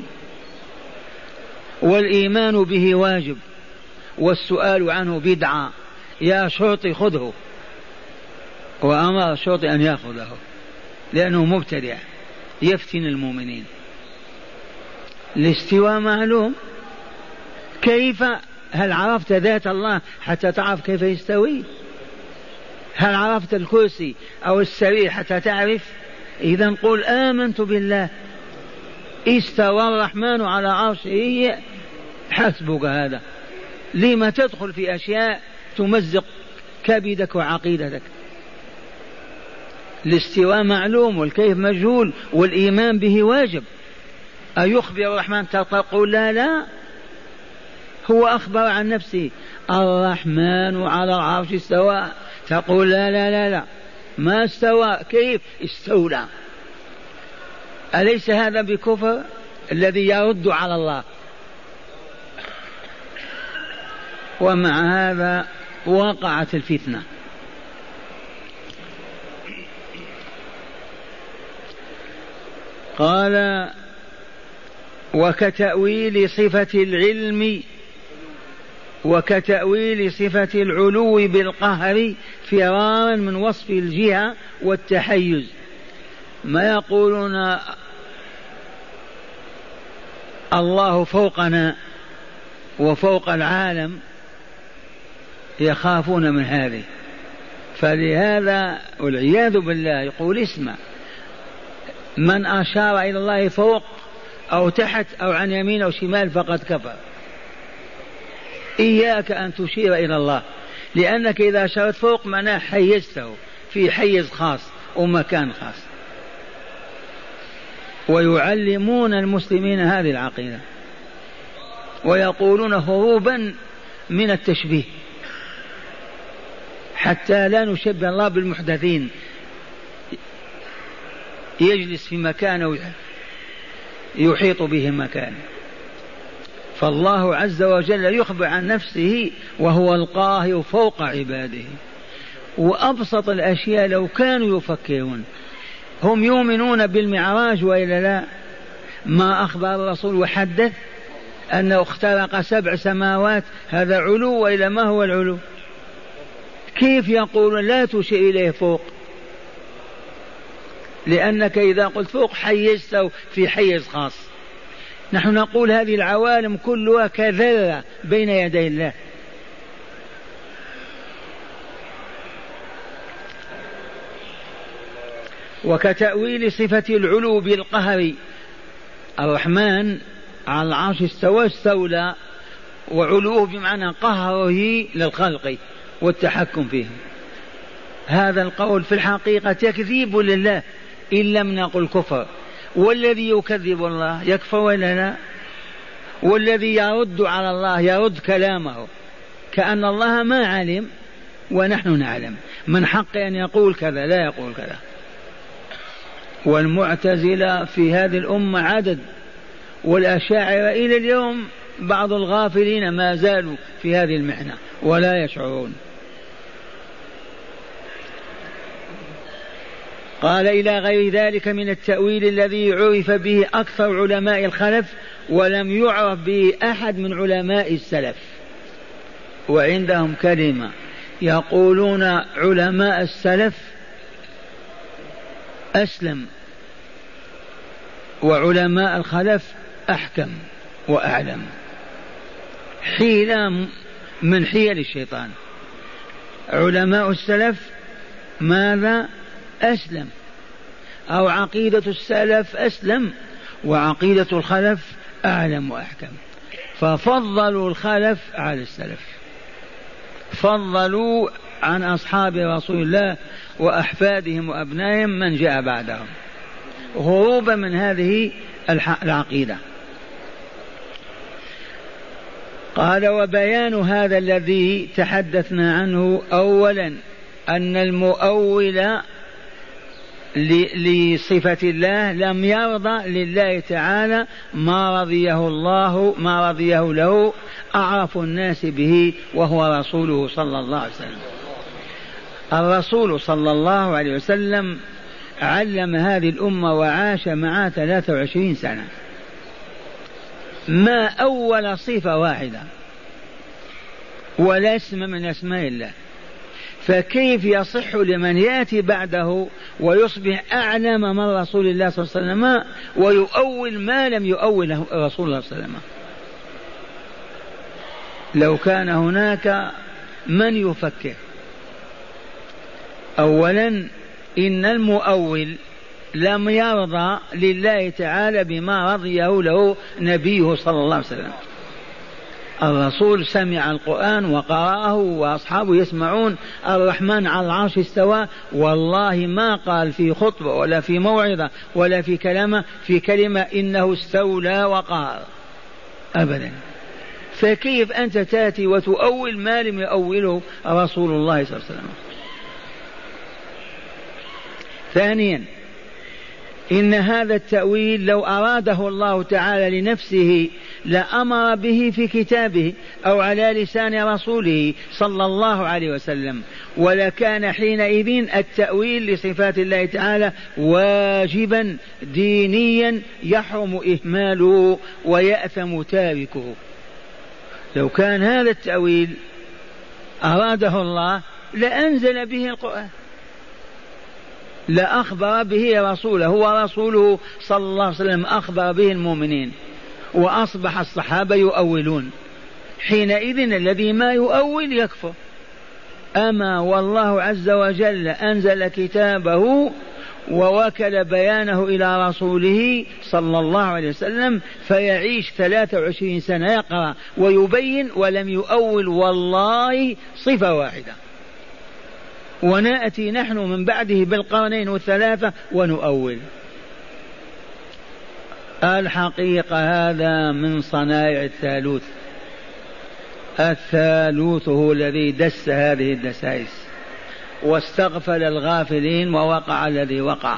والإيمان به واجب والسؤال عنه بدعة، يا شرطي خذه. وأمر الشرطي أن يأخذه لأنه مبتدع يفتن المؤمنين. الاستواء معلوم، كيف؟ هل عرفت ذات الله حتى تعرف كيف يستوي؟ هل عرفت الكرسي أو السرير حتى تعرف؟ إذن قل آمنت بالله استوى الرحمن على عرشه، حسبك هذا. لما تدخل في أشياء تمزق كبدك وعقيدتك؟ الاستواء معلوم والكيف مجهول والإيمان به واجب. أيخبر الرحمن تقول لا لا، هو أخبر عن نفسه الرحمن على العرش استوى، تقول لا لا لا لا ما استوى، كيف استولى؟ أليس هذا بكفر الذي يرد على الله؟ ومع هذا وقعت الفتنة. قال: وكتأويل صفة العلم وكتأويل صفة العلو بالقهر فرارا من وصف الجهة والتحيز. ما يقولون الله فوقنا وفوق العالم، يخافون من هذه. فلهذا والعياذ بالله يقول اسمع، من أشار إلى الله فوق أو تحت أو عن يمين أو شمال فقد كفر. إياك أن تشير إلى الله، لأنك إذا أشرت فوق معناه حيزته في حيز خاص ومكان خاص. ويعلمون المسلمين هذه العقيدة ويقولون هروبا من التشبيه حتى لا نشبه الله بالمحدثين، يجلس في مكانه يحيط به مكان. فالله عز وجل يخبر عن نفسه وهو القاهر فوق عباده. وأبسط الأشياء لو كانوا يفكرون، هم يؤمنون بالمعراج وإلا لا؟ ما أخبر الرسول وحدث أنه اخترق سبع سماوات، هذا علو وإلا ما هو العلو؟ كيف يقولون لا تشير إليه فوق؟ لأنك إذا قلت فوق حيزته في حيز خاص. نحن نقول هذه العوالم كلها كذرة بين يدي الله. وكتأويل صفة العلو بالقهر، الرحمن على العرش استوى استولى، وعلوه بمعنى قهره للخلق والتحكم فيهم. هذا القول في الحقيقة تكذيب لله إن لم نقل كفر. والذي يكذب الله يكفر ولا لا؟ والذي يرد على الله يرد كلامه كأن الله ما علم ونحن نعلم. من حق أن يقول كذا لا يقول كذا. والمعتزلة في هذه الأمة عدد، والأشاعرة إلى اليوم بعض الغافلين ما زالوا في هذه المحنة ولا يشعرون. قال إلى غير ذلك من التأويل الذي عرف به أكثر علماء الخلف ولم يعرف به أحد من علماء السلف. وعندهم كلمة يقولون علماء السلف أسلم وعلماء الخلف أحكم وأعلم. حيلة من حيل الشيطان. علماء السلف ماذا؟ أسلم، أو عقيدة السلف أسلم وعقيدة الخلف أعلم وأحكم. ففضلوا الخلف على السلف، فضلوا عن أصحاب رسول الله وأحفادهم وأبنائهم من جاء بعدهم هروبا من هذه العقيدة. قال وبيان هذا الذي تحدثنا عنه أولا أن المؤول لصفة الله لم يرضى لله تعالى ما رضيه الله ما رضيه له أعرف الناس به وهو رسوله صلى الله عليه وسلم. الرسول صلى الله عليه وسلم علم هذه الأمة وعاش معها ثلاثة وعشرين سنة، ما أول صفة واحدة ولا اسم من أسماء الله. فكيف يصح لمن يأتي بعده ويصبح أعلم من رسول الله صلى الله عليه وسلم ويؤول ما لم يؤوله رسول الله صلى الله عليه وسلم؟ لو كان هناك من يفكر. أولا إن المؤول لم يرضى لله تعالى بما رضيه له نبيه صلى الله عليه وسلم. الرسول سمع القرآن وقرأه وأصحابه يسمعون الرحمن على العرش استوى، والله ما قال في خطبة ولا في موعظة ولا في كلمة في كلمة إنه استولى وقهر أبدا. فكيف أنت تأتي وتؤول ما لم يؤوله رسول الله صلى الله عليه وسلم؟ ثانيا إن هذا التأويل لو أراده الله تعالى لنفسه لأمر به في كتابه أو على لسان رسوله صلى الله عليه وسلم، ولكان حينئذ التأويل لصفات الله تعالى واجبا دينيا يحرم إهماله ويأثم تاركه. لو كان هذا التأويل أراده الله لأنزل به القرآن، لأخبر به رسوله، ورسوله صلى الله عليه وسلم أخبر به المؤمنين، وأصبح الصحابة يؤولون. حينئذ الذي ما يؤول يكفر. أما والله عز وجل أنزل كتابه ووكل بيانه إلى رسوله صلى الله عليه وسلم، فيعيش ثلاثة وعشرين سنة يقرأ ويبين ولم يؤول والله صفة واحدة، ونأتي نحن من بعده بالقرنين والثلاثة ونؤول. الحقيقة هذا من صنائع الثالوث. الثالوث هو الذي دس هذه الدسائس واستغفل الغافلين ووقع الذي وقع.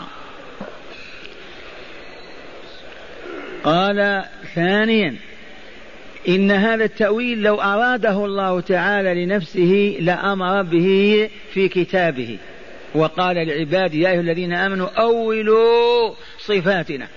قال ثانيا إن هذا التأويل لو أراده الله تعالى لنفسه لأمر به في كتابه، وقال العباد يا أيها الذين آمنوا أولوا صفاتنا،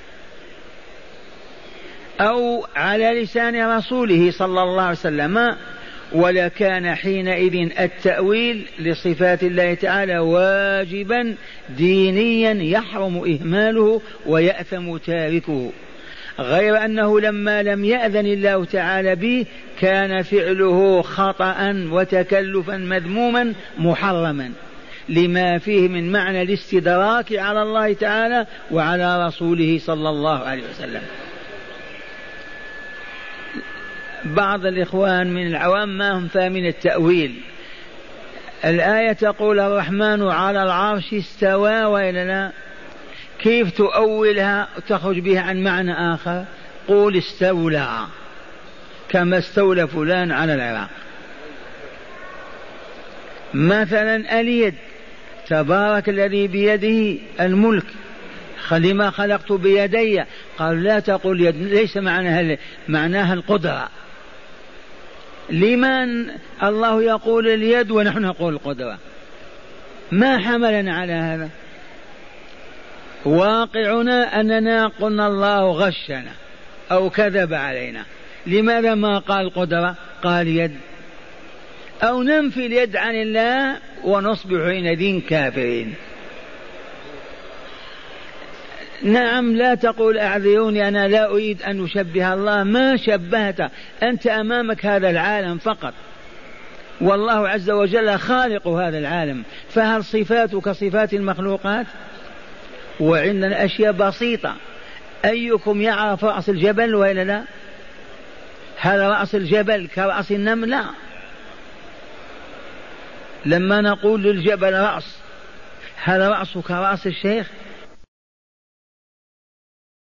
أو على لسان رسوله صلى الله عليه وسلم، ولكان حينئذ التأويل لصفات الله تعالى واجبا دينيا يحرم إهماله ويأثم تاركه، غير أنه لما لم يأذن الله تعالى به كان فعله خطأ وتكلفا مذموما محرما، لما فيه من معنى الاستدراك على الله تعالى وعلى رسوله صلى الله عليه وسلم. بعض الإخوان من العوام ما هم فاهمين التأويل. الآية تقول الرحمن على العرش استوى، وإلا لا؟ كيف تؤولها تخرج بها عن معنى آخر؟ قول استولى كما استولى فلان على العراق. مثلا اليد، تبارك الذي بيده الملك، لما خلقت بيدي، قال لا تقول يد، ليس معناها معناها القدرة. لمن الله يقول اليد ونحن نقول القدرة؟ ما حملنا على هذا؟ واقعنا أننا قلنا الله غشنا أو كذب علينا. لماذا ما قال قدرة؟ قال يد. أو ننفي اليد عن الله ونصبح حينئذ كافرين. نعم، لا تقول أعذروني أنا لا أريد أن أشبه الله، ما شبهت، أنت أمامك هذا العالم فقط، والله عز وجل خالق هذا العالم، فهل صفاتك صفات المخلوقات؟ وعندنا أشياء بسيطة. أيكم يعرف رأس الجبل وإلا لا؟ هل رأس الجبل كرأس النمل؟ لا. لما نقول للجبل رأس، هل رأسه كرأس الشيخ؟